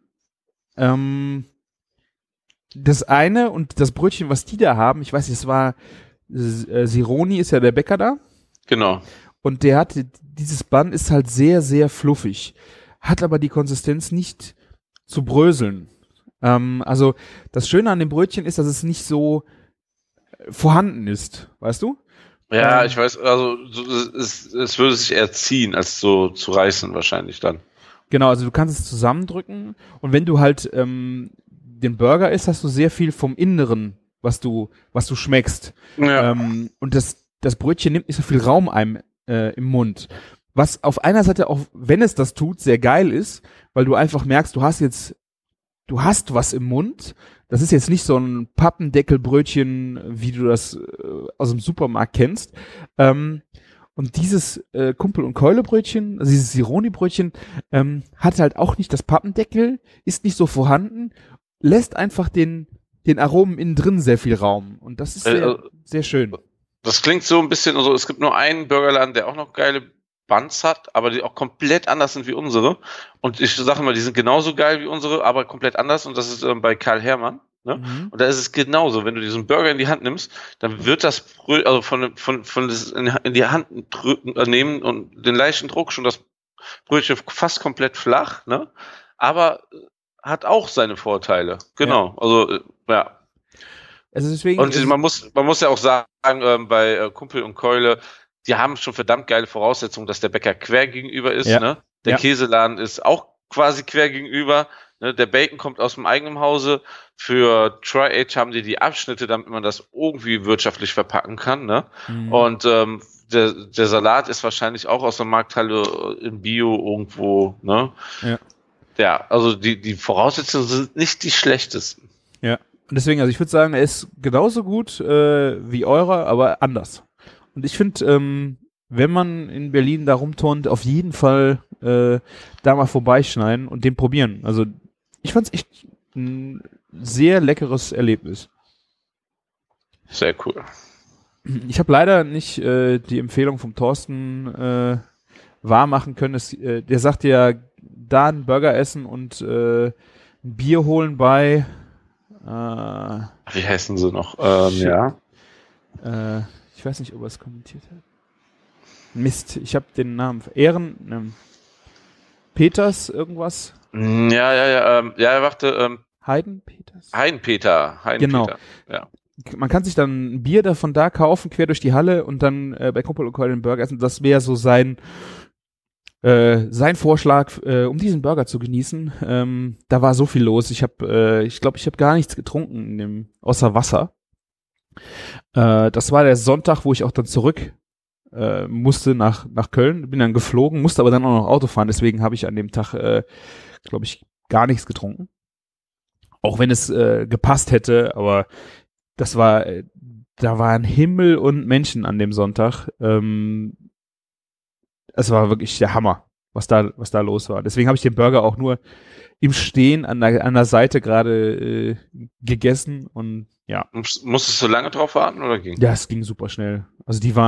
Das eine und das Brötchen, was die da haben, ich weiß nicht, es war Sironi ist ja der Bäcker da. Genau. Und dieses Bun ist halt sehr, sehr fluffig, hat aber die Konsistenz nicht zu bröseln. Also das Schöne an dem Brötchen ist, dass es nicht so vorhanden ist, weißt du? Ja, ich weiß, also es würde sich eher ziehen, als so zu reißen wahrscheinlich dann. Genau, also du kannst es zusammendrücken und wenn du halt den Burger isst, hast du sehr viel vom Inneren, was du schmeckst. Ja. Und das Brötchen nimmt nicht so viel Raum ein im Mund. Was auf einer Seite auch, wenn es das tut, sehr geil ist, weil du einfach merkst, du hast was im Mund. Das ist jetzt nicht so ein Pappendeckelbrötchen, wie du das aus dem Supermarkt kennst. Und dieses Kumpel- und Keulebrötchen, also dieses Sironi-Brötchen, hat halt auch nicht das Pappendeckel, ist nicht so vorhanden, lässt einfach den Aromen innen drin sehr viel Raum. Und das ist sehr, sehr schön. Das klingt so ein bisschen, also es gibt nur einen Burgerladen, der auch noch geile Buns hat, aber die auch komplett anders sind wie unsere. Und ich sage mal, die sind genauso geil wie unsere, aber komplett anders. Und das ist bei Karl Hermann. Ne? Mhm. Und da ist es genauso. Wenn du diesen Burger in die Hand nimmst, dann wird das also von in die Hand nehmen und den leichten Druck schon das Brötchen fast komplett flach, ne? Aber hat auch seine Vorteile. Genau. Ja. Also ja. Also deswegen und man muss ja auch sagen, bei Kumpel und Keule, die haben schon verdammt geile Voraussetzungen, dass der Bäcker quer gegenüber ist. Ja. Ne? Der Käseladen ist auch quasi quer gegenüber. Ne? Der Bacon kommt aus dem eigenen Hause. Für Tri-Age haben die Abschnitte, damit man das irgendwie wirtschaftlich verpacken kann. Ne? Mhm. Und der Salat ist wahrscheinlich auch aus der Markthalle im Bio irgendwo. Ne? Ja, also die Voraussetzungen sind nicht die schlechtesten. Ja. Und deswegen, also ich würde sagen, er ist genauso gut wie eurer, aber anders. Und ich finde, wenn man in Berlin da rumturnt, auf jeden Fall da mal vorbeischneiden und den probieren. Also ich fand's echt ein sehr leckeres Erlebnis. Sehr cool. Ich habe leider nicht die Empfehlung vom Thorsten wahr machen können. Der sagt ja, da einen Burger essen und ein Bier holen bei wie heißen sie noch? Ich weiß nicht, ob er es kommentiert hat. Mist, ich habe den Namen. Peters irgendwas? Ja, warte. Heidenpeters? Heidenpeter. Genau. Ja. Man kann sich dann ein Bier von da kaufen, quer durch die Halle und dann bei Kumpel und Keule den Burger essen. Das wäre so sein Vorschlag, um diesen Burger zu genießen. Da war so viel los. Ich glaube, ich habe gar nichts getrunken außer Wasser. Das war der Sonntag, wo ich auch dann zurück musste nach Köln. Bin dann geflogen, musste aber dann auch noch Auto fahren. Deswegen habe ich an dem Tag, glaube ich, gar nichts getrunken. Auch wenn es gepasst hätte, aber da waren Himmel und Menschen an dem Sonntag. Es war wirklich der Hammer. was da los war. Deswegen habe ich den Burger auch nur im Stehen an der Seite gerade gegessen und ja. Musstest du lange drauf warten oder ging? Ja, es ging super schnell. Also die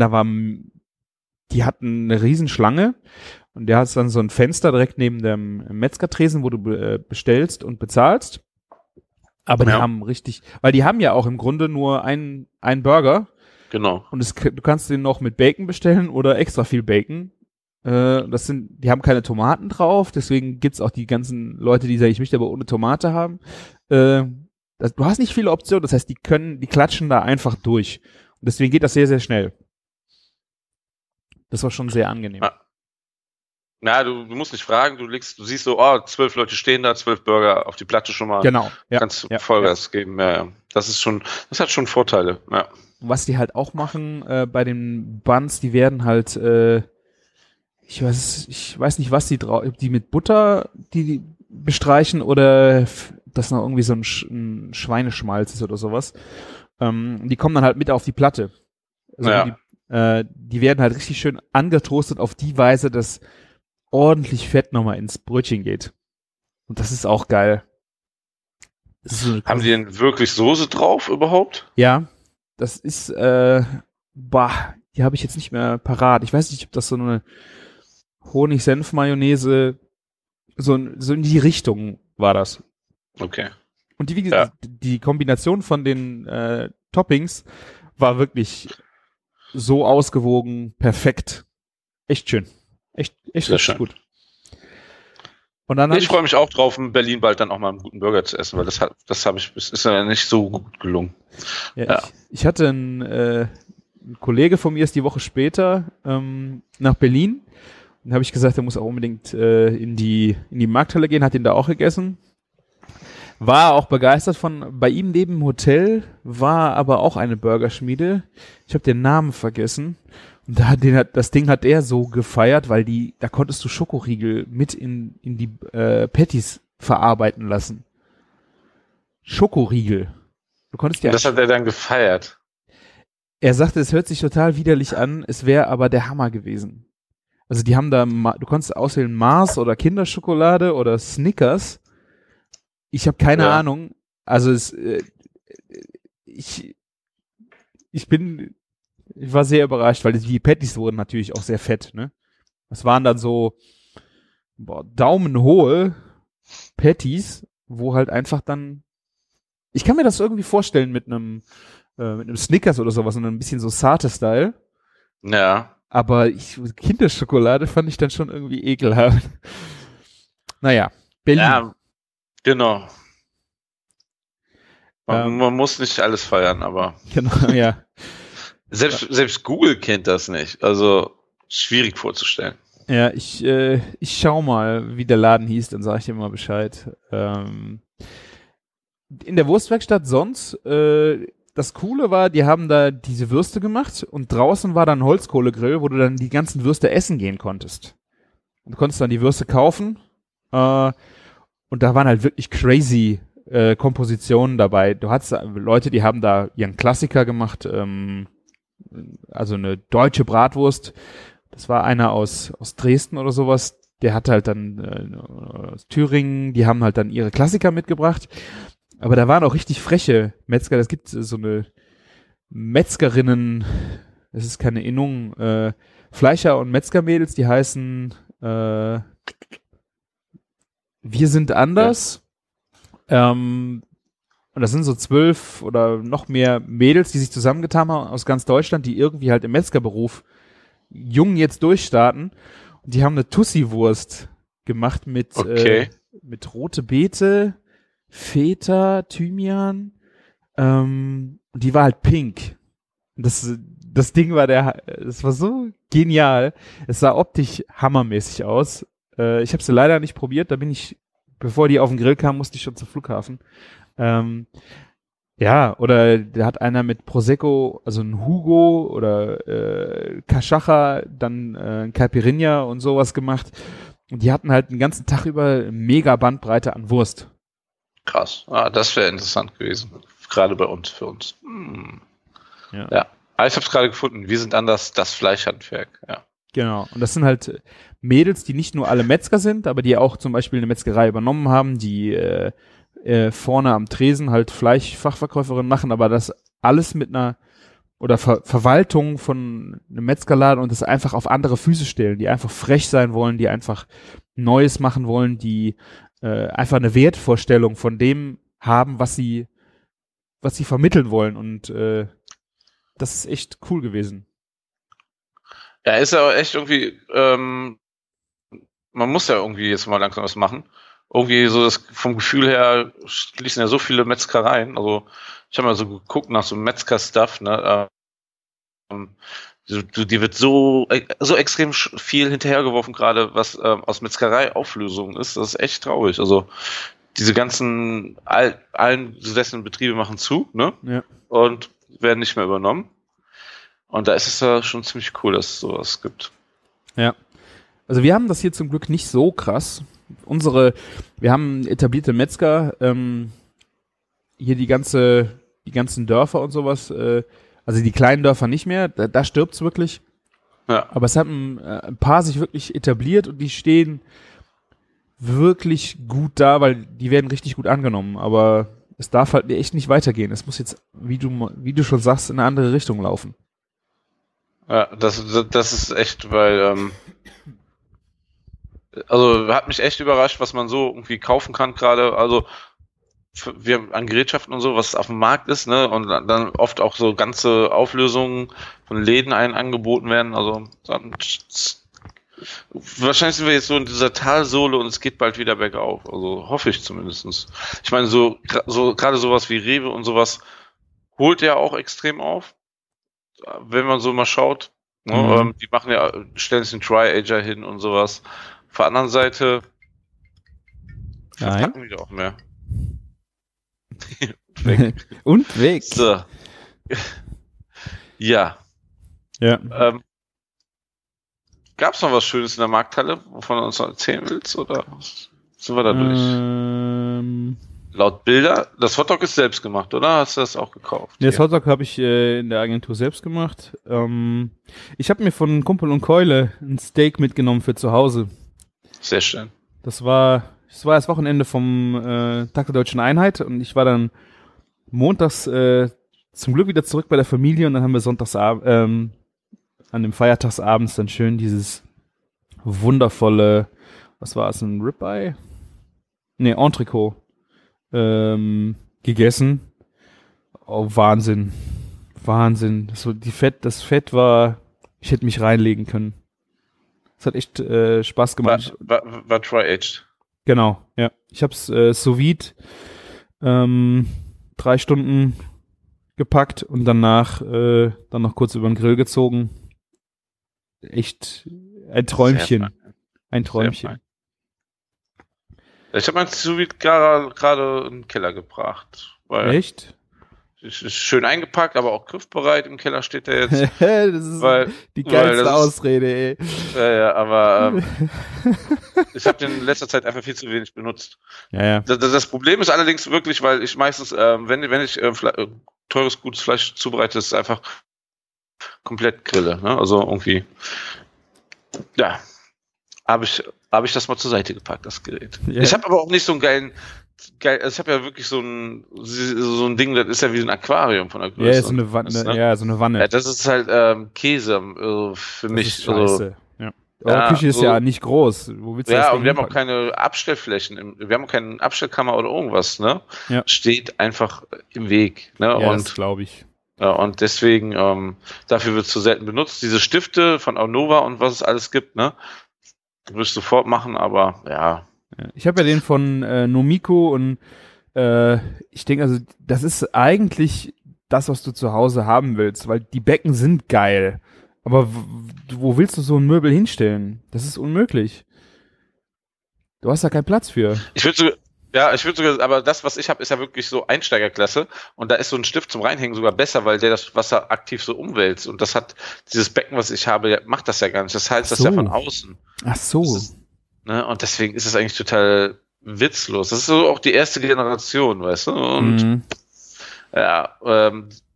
hatten eine Riesenschlange und der hat dann so ein Fenster direkt neben dem Metzgertresen, wo du bestellst und bezahlst. Aber die haben weil die haben ja auch im Grunde nur einen Burger. Genau. Und du kannst den noch mit Bacon bestellen oder extra viel Bacon. Die haben keine Tomaten drauf, deswegen gibt's auch die ganzen Leute, die sagen, ich möchte aber ohne Tomate haben. Du hast nicht viele Optionen, das heißt, die klatschen da einfach durch. Und deswegen geht das sehr, sehr schnell. Das war schon sehr angenehm. Ja, du musst nicht fragen, du siehst so, 12 Leute stehen da, 12 Burger auf die Platte schon mal. Genau. Ja, kannst Vollgas geben. Ja. Das hat schon Vorteile. Ja. Was die halt auch machen bei den Buns, die werden halt, ich weiß nicht, was die mit Butter die bestreichen oder das noch irgendwie so ein Schweineschmalz ist oder sowas. Die kommen dann halt mit auf die Platte. Also die werden halt richtig schön angetoastet auf die Weise, dass ordentlich Fett nochmal ins Brötchen geht. Und das ist auch geil. Haben die denn wirklich Soße drauf überhaupt? Ja, das ist, die habe ich jetzt nicht mehr parat. Ich weiß nicht, ob das so eine Honig-Senf-Mayonnaise, so in die Richtung war das. Okay. Und die Kombination von den Toppings war wirklich so ausgewogen, perfekt. Echt schön. Echt schön. Gut. Und dann ich freue mich auch drauf, in Berlin bald dann auch mal einen guten Burger zu essen, weil das ist ja nicht so gut gelungen. Ja. Ich hatte ein Kollege von mir ist die Woche später nach Berlin. Dann habe ich gesagt, er muss auch unbedingt in die Markthalle gehen, hat ihn da auch gegessen. War auch begeistert bei ihm neben dem Hotel, war aber auch eine Burgerschmiede. Ich habe den Namen vergessen. Und das Ding hat er so gefeiert, weil da konntest du Schokoriegel mit in die Patties verarbeiten lassen. Schokoriegel. Du konntest das hat er dann gefeiert. Er sagte, es hört sich total widerlich an, es wäre aber der Hammer gewesen. Also die haben du konntest auswählen Mars oder Kinderschokolade oder Snickers. Ich habe keine Ahnung. Also ich war sehr überrascht, weil die Patties wurden natürlich auch sehr fett, ne? Das waren dann so daumenhohe Patties, wo halt einfach dann, ich kann mir das irgendwie vorstellen mit einem Snickers oder sowas und ein bisschen so Sarte-Style. Ja. Aber Kinderschokolade fand ich dann schon irgendwie ekelhaft. Naja, Berlin. Ja, genau. Man muss nicht alles feiern, aber. Genau, ja. Selbst Google kennt das nicht. Also schwierig vorzustellen. Ja, ich schau mal, wie der Laden hieß, dann sage ich dir mal Bescheid. In der Wurstwerkstatt sonst, das Coole war, die haben da diese Würste gemacht und draußen war dann ein Holzkohlegrill, wo du dann die ganzen Würste essen gehen konntest. Und du konntest dann die Würste kaufen und da waren halt wirklich crazy Kompositionen dabei. Du hattest Leute, die haben da ihren Klassiker gemacht, also eine deutsche Bratwurst. Das war einer aus Dresden oder sowas. Der hatte halt dann aus Thüringen, die haben halt dann ihre Klassiker mitgebracht. Aber da waren auch richtig freche Metzger. Es gibt so eine Metzgerinnen, das ist keine Innung, Fleischer- und Metzgermädels, die heißen Wir sind anders. Ja. Und das sind so 12 oder noch mehr Mädels, die sich zusammengetan haben aus ganz Deutschland, die irgendwie halt im Metzgerberuf jung jetzt durchstarten. Und die haben eine Tussi-Wurst gemacht mit rote Beete, Feta, Thymian. Und die war halt pink. Das Ding war das war so genial. Es sah optisch hammermäßig aus. Ich habe sie leider nicht probiert. Da bin ich, bevor die auf den Grill kam, musste ich schon zum Flughafen. Ja, oder da hat einer mit Prosecco, also ein Hugo oder Cachaça, dann Caipirinha und sowas gemacht. Und die hatten halt den ganzen Tag über mega Bandbreite an Wurst. Krass. Das wäre interessant gewesen. Gerade bei uns, für uns. Ja. Aber ich habe es gerade gefunden. Wir sind anders, das Fleischhandwerk. Ja. Genau. Und das sind halt Mädels, die nicht nur alle Metzger sind, aber die auch zum Beispiel eine Metzgerei übernommen haben, die vorne am Tresen halt Fleischfachverkäuferin machen, aber das alles mit einer oder Verwaltung von einem Metzgerladen und das einfach auf andere Füße stellen, die einfach frech sein wollen, die einfach Neues machen wollen, die einfach eine Wertvorstellung von dem haben, was sie vermitteln wollen und das ist echt cool gewesen. Ja, ist ja auch echt irgendwie, man muss ja irgendwie jetzt mal langsam was machen. Irgendwie so das vom Gefühl her schließen ja so viele Metzgereien. Also ich habe mal so geguckt nach so Metzger-Stuff, ne? Die wird so extrem viel hinterhergeworfen, gerade was aus Metzgerei-Auflösungen ist. Das ist echt traurig. Also diese ganzen allen besessenen Betriebe machen zu, ne? Ja. Und werden nicht mehr übernommen. Und da ist es ja schon ziemlich cool, dass es sowas gibt. Ja. Also wir haben das hier zum Glück nicht so krass. Wir haben etablierte Metzger, hier die ganzen Dörfer und sowas, also die kleinen Dörfer nicht mehr, da stirbt's wirklich. Ja. Aber es haben ein paar sich wirklich etabliert und die stehen wirklich gut da, weil die werden richtig gut angenommen. Aber es darf halt echt nicht weitergehen. Es muss jetzt, wie du schon sagst, in eine andere Richtung laufen. Ja, das ist echt, weil also hat mich echt überrascht, was man so irgendwie kaufen kann gerade. Also wir haben an Gerätschaften und so, was auf dem Markt ist, ne, und dann oft auch so ganze Auflösungen von Läden angeboten werden. Also dann, wahrscheinlich sind wir jetzt so in dieser Talsohle und es geht bald wieder bergauf. Also hoffe ich zumindestens. Ich meine, so gerade sowas wie Rewe und sowas holt ja auch extrem auf, wenn man so mal schaut. Ne, die machen ja, stellen sich einen Tri-Ager hin und sowas. Auf der anderen Seite verpacken die auch mehr. Weg. Und weg. So. Ja. Ja. Gab es noch was Schönes in der Markthalle, wovon du uns noch erzählen willst? Oder sind wir da durch? Laut Bilder, das Hotdog ist selbst gemacht, oder? Hast du das auch gekauft? Das Hotdog habe ich in der Agentur selbst gemacht. Ich habe mir von Kumpel und Keule ein Steak mitgenommen für zu Hause. Sehr schön. Das war das Wochenende vom Tag der Deutschen Einheit und ich war dann montags zum Glück wieder zurück bei der Familie und dann haben wir an dem Feiertagsabends dann schön dieses wundervolle, was war es, ein Ribeye? Nee, Entrecot gegessen. Oh, Wahnsinn. Wahnsinn. Das Fett war, ich hätte mich reinlegen können. Es hat echt Spaß gemacht. War Tri-Aged. Genau, ja. Ich hab's sous vide 3 Stunden gepackt und danach dann noch kurz über den Grill gezogen. Echt ein Träumchen. Ein Träumchen. Ich habe mein sous vide gerade in den Keller gebracht. Echt? Ist schön eingepackt, aber auch griffbereit. Im Keller steht der jetzt. Das ist die geilste Ausrede, ey. Ja, aber ich habe den in letzter Zeit einfach viel zu wenig benutzt. Ja. Das Problem ist allerdings wirklich, weil ich meistens, wenn ich teures, gutes Fleisch zubereite, ist es einfach komplett grille. Ne? Also irgendwie, ja, habe ich das mal zur Seite gepackt, das Gerät. Yeah. Ich habe aber auch nicht so einen also ich habe ja wirklich so ein Ding, das ist ja wie so ein Aquarium von der Größe. Ja, so eine Wanne. Ne? Ja, so eine Wanne. Ja, das ist halt Käse für mich. Ist scheiße. Ja. Aber die Küche ist ja nicht groß. Wo willst du das und wir haben auch keine Abstellflächen. Wir haben auch keine Abstellkammer oder irgendwas. Ne? Ja. Steht einfach im Weg. Ne? Ja, das glaube ich. Ja, und deswegen, dafür wird es so selten benutzt. Diese Stifte von Aunova und was es alles gibt, ne? Würde ich sofort machen, aber ja. Ich habe ja den von Nomiko und ich denke, also das ist eigentlich das, was du zu Hause haben willst, weil die Becken sind geil. Aber wo willst du so ein Möbel hinstellen? Das ist unmöglich. Du hast da keinen Platz für. Ich würde sogar, aber das, was ich habe, ist ja wirklich so Einsteigerklasse und da ist so ein Stift zum Reinhängen sogar besser, weil der das Wasser aktiv so umwälzt und das hat, dieses Becken, was ich habe, macht das ja gar nicht. Das heißt, das ja von außen. Ach so. Ne, und deswegen ist es eigentlich total witzlos. Das ist so auch die erste Generation, weißt du? Und ja,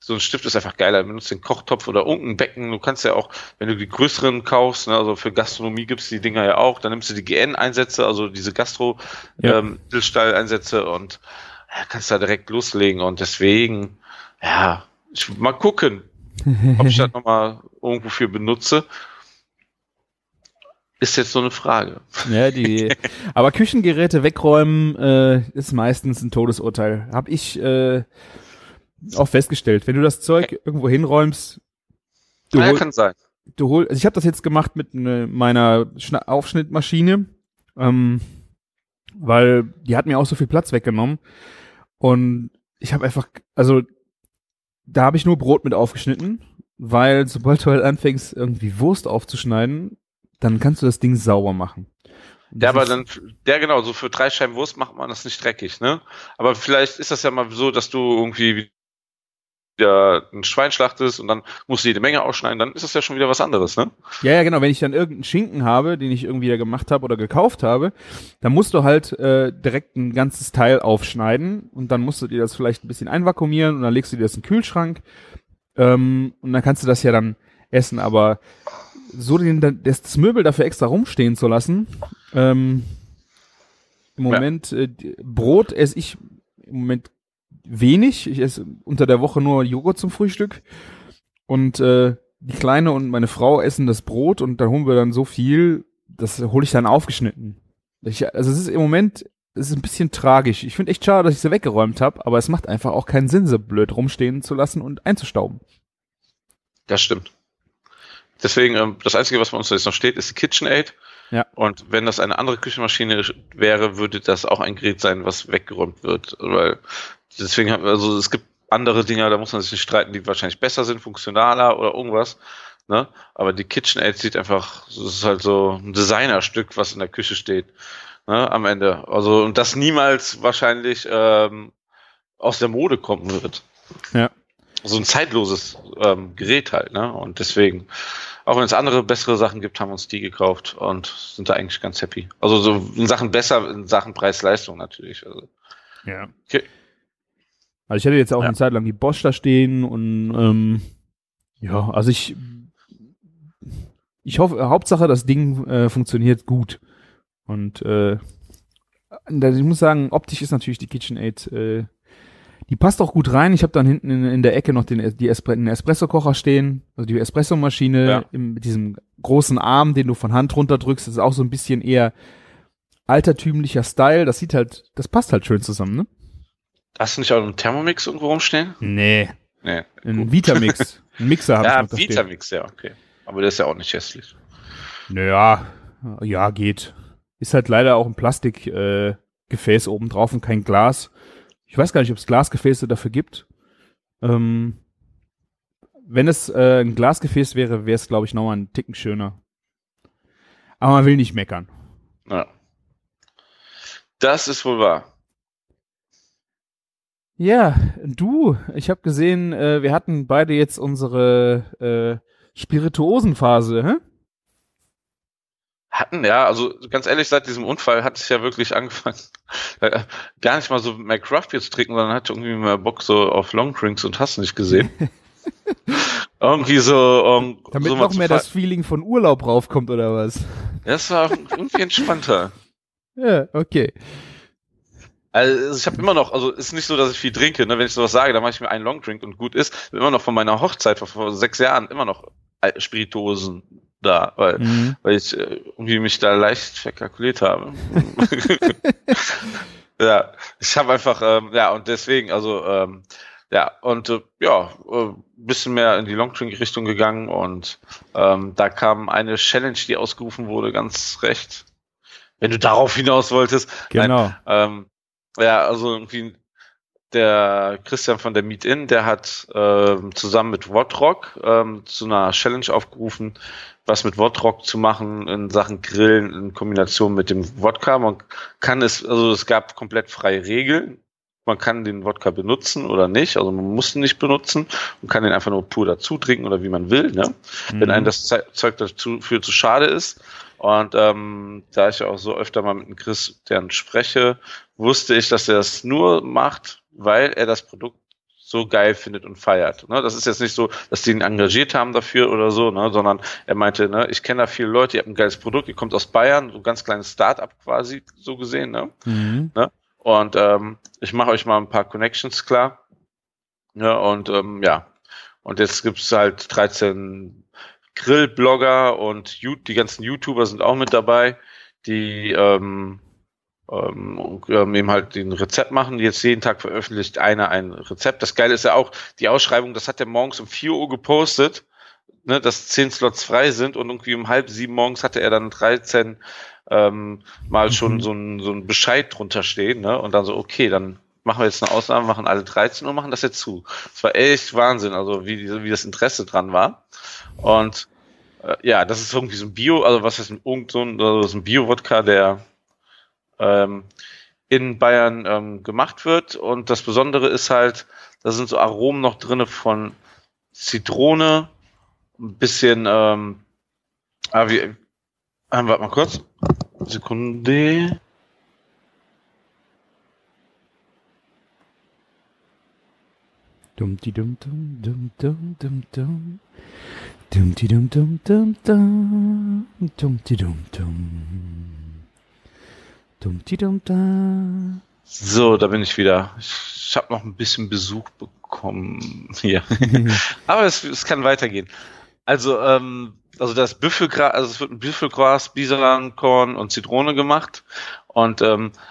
so ein Stift ist einfach geiler. Du benutzt den Kochtopf oder irgendein Becken. Du kannst ja auch, wenn du die größeren kaufst, ne, also für Gastronomie gibt's die Dinger ja auch, dann nimmst du die GN-Einsätze, also diese Mittelstall-Einsätze und kannst da direkt loslegen. Und deswegen, mal gucken, ob ich das nochmal irgendwo für benutze. Ist jetzt so eine Frage. Ja, aber Küchengeräte wegräumen ist meistens ein Todesurteil. Hab ich auch festgestellt. Wenn du das Zeug irgendwo hinräumst, kann sein. also ich habe das jetzt gemacht mit meiner Aufschnittmaschine, weil die hat mir auch so viel Platz weggenommen. Und ich habe einfach, also da habe ich nur Brot mit aufgeschnitten, weil sobald du halt anfängst, irgendwie Wurst aufzuschneiden, dann kannst du das Ding sauber machen. Ja, aber dann, genau, so für 3 Scheiben Wurst macht man das nicht dreckig, ne? Aber vielleicht ist das ja mal so, dass du irgendwie wieder ein Schwein schlachtest und dann musst du jede Menge ausschneiden, dann ist das ja schon wieder was anderes, ne? Ja, genau, wenn ich dann irgendeinen Schinken habe, den ich irgendwie da gemacht habe oder gekauft habe, dann musst du halt direkt ein ganzes Teil aufschneiden und dann musst du dir das vielleicht ein bisschen einvakuumieren und dann legst du dir das in den Kühlschrank und dann kannst du das ja dann essen, aber so das Möbel dafür extra rumstehen zu lassen, im Moment, Brot esse ich im Moment wenig. Ich esse unter der Woche nur Joghurt zum Frühstück und die Kleine und meine Frau essen das Brot und da holen wir dann so viel, das hole ich dann aufgeschnitten. Also es ist im Moment, es ist ein bisschen tragisch. Ich finde echt schade, dass ich sie weggeräumt habe, aber es macht einfach auch keinen Sinn, sie blöd rumstehen zu lassen und einzustauben. Das stimmt. Deswegen, das Einzige, was bei uns jetzt noch steht, ist die KitchenAid. Ja. Und wenn das eine andere Küchenmaschine wäre, würde das auch ein Gerät sein, was weggeräumt wird. Weil deswegen, also es gibt andere Dinger, da muss man sich nicht streiten, die wahrscheinlich besser sind, funktionaler oder irgendwas. Ne? Aber die KitchenAid sieht einfach, das ist halt so ein Designerstück, was in der Küche steht. Ne? Am Ende. Also, und das niemals wahrscheinlich aus der Mode kommen wird. Ja. So ein zeitloses Gerät halt, ne? Und deswegen, auch wenn es andere, bessere Sachen gibt, haben wir uns die gekauft und sind da eigentlich ganz happy. Also so in Sachen besser, in Sachen Preis-Leistung natürlich. Also. Ja. Okay. Also ich hatte jetzt auch eine Zeit lang die Bosch da stehen und also ich hoffe, Hauptsache das Ding funktioniert gut. Und ich muss sagen, optisch ist natürlich die KitchenAid die passt auch gut rein. Ich habe dann hinten in der Ecke noch den Espresso-Kocher stehen, also die Espressomaschine mit diesem großen Arm, den du von Hand runterdrückst. Das ist auch so ein bisschen eher altertümlicher Style. Das passt halt schön zusammen, ne? Hast du nicht auch einen Thermomix irgendwo rumstehen? Nee. Ein Vitamix. Ein Mixer habe ich noch da stehen. Ja, Vitamix, ja, okay. Aber der ist ja auch nicht hässlich. Naja, ja, geht. Ist halt leider auch ein Plastikgefäß oben drauf und kein Glas. Ich weiß gar nicht, ob es Glasgefäße dafür gibt. Wenn es ein Glasgefäß wäre, wäre es, glaube ich, nochmal einen Ticken schöner. Aber man will nicht meckern. Ja. Das ist wohl wahr. Ja, ich habe gesehen, wir hatten beide jetzt unsere Spirituosenphase, hä? Also ganz ehrlich, seit diesem Unfall hat es ja wirklich angefangen, gar nicht mal so mehr Craft Beer zu trinken, sondern hatte irgendwie mehr Bock so auf Longdrinks und hast nicht gesehen. Irgendwie so. Damit so noch mehr das Feeling von Urlaub raufkommt, oder was? Das war irgendwie entspannter. Ja, okay. Also ich habe immer noch, also ist nicht so, dass ich viel trinke, ne? Wenn ich sowas sage, dann mache ich mir einen Longdrink und gut ist. Immer noch von meiner Hochzeit vor 6 Jahren immer noch Spirituosen da, weil ich irgendwie mich da leicht verkalkuliert habe. Ja, ich habe einfach, und deswegen, also, bisschen mehr in die Longdrink-Richtung gegangen und da kam eine Challenge, die ausgerufen wurde, ganz recht. Wenn du darauf hinaus wolltest. Genau. Nein, also irgendwie der Christian von der Meet-In, der hat zusammen mit Wodrock zu einer Challenge aufgerufen, was mit Wodrock zu machen in Sachen Grillen in Kombination mit dem Wodka. Man kann es gab komplett freie Regeln. Man kann den Wodka benutzen oder nicht. Also man muss ihn nicht benutzen. Man kann den einfach nur pur dazu trinken oder wie man will, ne? Wenn einem das Zeug dafür zu schade ist. Und da ich ja auch so öfter mal mit dem Christian spreche, wusste ich, dass er das nur macht, weil er das Produkt so geil findet und feiert. Ne? Das ist jetzt nicht so, dass die ihn engagiert haben dafür oder so, ne? Sondern er meinte, ne, ich kenne da viele Leute, ihr habt ein geiles Produkt, ihr kommt aus Bayern, so ein ganz kleines Start-up quasi, so gesehen. Ne? Ne? Und ich mache euch mal ein paar Connections klar. Ja, und ja. Und jetzt gibt's halt 13 Grillblogger und die ganzen YouTuber sind auch mit dabei, die eben halt den Rezept machen. Jetzt jeden Tag veröffentlicht einer ein Rezept. Das Geile ist ja auch, die Ausschreibung, das hat er morgens um 4 Uhr gepostet, ne, dass 10 Slots frei sind und irgendwie um 6:30 morgens hatte er dann 13 mal schon so ein Bescheid drunter stehen, ne, und dann so, okay, dann machen wir jetzt eine Ausnahme, machen alle 13 und machen das jetzt zu. Das war echt Wahnsinn, also wie das Interesse dran war. Und ja, das ist irgendwie so ein Bio, also was ist ein Bio-Wodka, der in Bayern gemacht wird. Und das Besondere ist halt, da sind so Aromen noch drinne von Zitrone, ein bisschen, warte mal kurz. Sekunde. Dum-di-dum-dum-dum-dum-dum-dum. Dum-di-dum-dum-dum-dum. Dum-di-dum-dum. Dum-di-dum-da. So, da bin ich wieder. Ich habe noch ein bisschen Besuch bekommen hier. Aber es kann weitergehen. Also das Büffelgras, also es wird ein Büffelgras, Bisalankorn und Zitrone gemacht. Und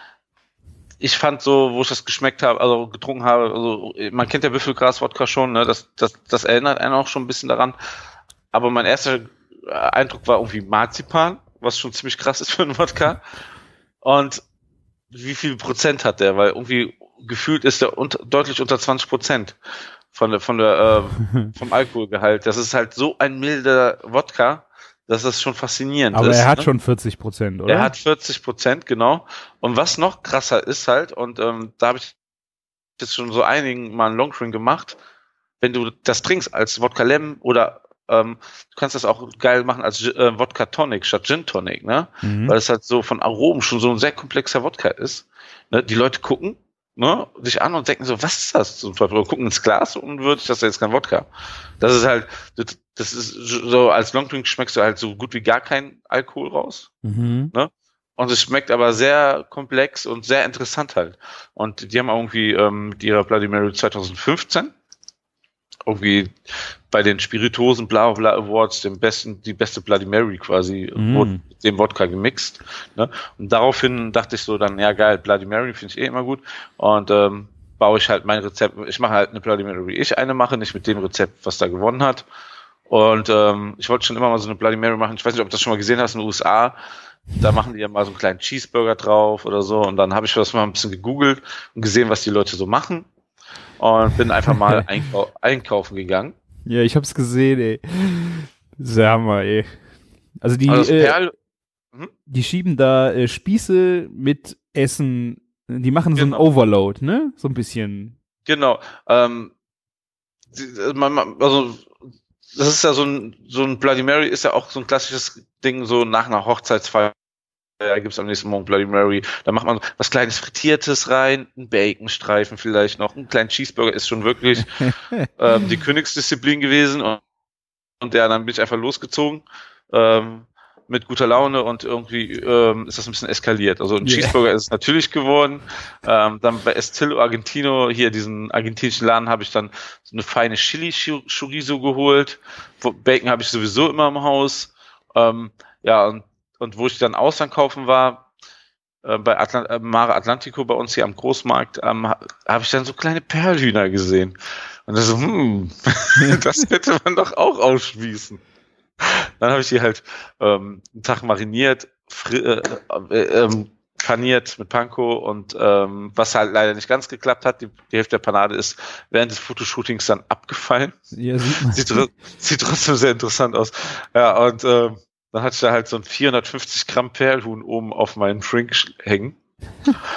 ich fand so, wo ich das geschmeckt habe, also getrunken habe, also man kennt ja Büffelgras-Wodka schon, ne? Das erinnert einen auch schon ein bisschen daran. Aber mein erster Eindruck war irgendwie Marzipan, was schon ziemlich krass ist für einen Wodka. Und wie viel Prozent hat der? Weil irgendwie gefühlt ist der deutlich unter 20% vom Alkoholgehalt. Das ist halt so ein milder Wodka, dass das schon faszinierend ist. Aber er hat schon 40%, oder? Er hat 40%, genau. Und was noch krasser ist halt, und da habe ich jetzt schon so einigen Mal einen Longdrink gemacht, wenn du das trinkst als Wodka Lemon oder du kannst das auch geil machen als Wodka Tonic statt Gin Tonic, ne? Weil es halt so von Aromen schon so ein sehr komplexer Wodka ist. Ne? Die Leute gucken, ne, sich an und denken so, was ist das? Zum Beispiel gucken ins Glas und würdig, das ist jetzt kein Wodka. Das ist halt, das ist so, als Longdrink schmeckst du halt so gut wie gar keinen Alkohol raus. Ne? Und es schmeckt aber sehr komplex und sehr interessant halt. Und die haben auch irgendwie mit ihrer Bloody Mary 2015 irgendwie bei den Spirituosen Bla Bla Awards die beste Bloody Mary quasi wurde mit dem Wodka gemixt. Ne? Und daraufhin dachte ich so dann, ja geil, Bloody Mary finde ich immer gut. Und baue ich halt mein Rezept, ich mache halt eine Bloody Mary, wie ich eine mache, nicht mit dem Rezept, was da gewonnen hat. Und ich wollte schon immer mal so eine Bloody Mary machen. Ich weiß nicht, ob du das schon mal gesehen hast in den USA. Da machen die ja mal so einen kleinen Cheeseburger drauf oder so. Und dann habe ich das mal ein bisschen gegoogelt und gesehen, was die Leute so machen. Und bin einfach mal einkaufen gegangen. Ja, ich hab's gesehen, ey. Sehr Hammer, ey. Also die schieben da Spieße mit Essen, die machen so einen Overload, ne? So ein bisschen. Genau. Also das ist ja so ein Bloody Mary ist ja auch so ein klassisches Ding, so nach einer Hochzeitsfeier. Da gibt's am nächsten Morgen Bloody Mary. Da macht man was Kleines Frittiertes rein, einen Baconstreifen vielleicht noch, einen kleinen Cheeseburger ist schon wirklich die Königsdisziplin gewesen. Und ja, dann bin ich einfach losgezogen mit guter Laune und irgendwie ist das ein bisschen eskaliert. Also ein Cheeseburger ist es natürlich geworden. Dann bei Estilo Argentino, hier diesen argentinischen Laden, habe ich dann so eine feine Chili-Chorizo geholt. Bacon habe ich sowieso immer im Haus. Und wo ich dann Auslankaufen war, bei Mare Atlantico bei uns hier am Großmarkt, habe ich dann so kleine Perlhühner gesehen. Und das so, das hätte man doch auch ausspießen. Dann habe ich die halt einen Tag mariniert, paniert mit Panko und was halt leider nicht ganz geklappt hat, die Hälfte der Panade ist während des Fotoshootings dann abgefallen. Ja, sieht man. Sieht trotzdem sehr interessant aus. Ja, und dann hatte ich da halt so ein 450 Gramm Perlhuhn oben auf meinen Drink hängen.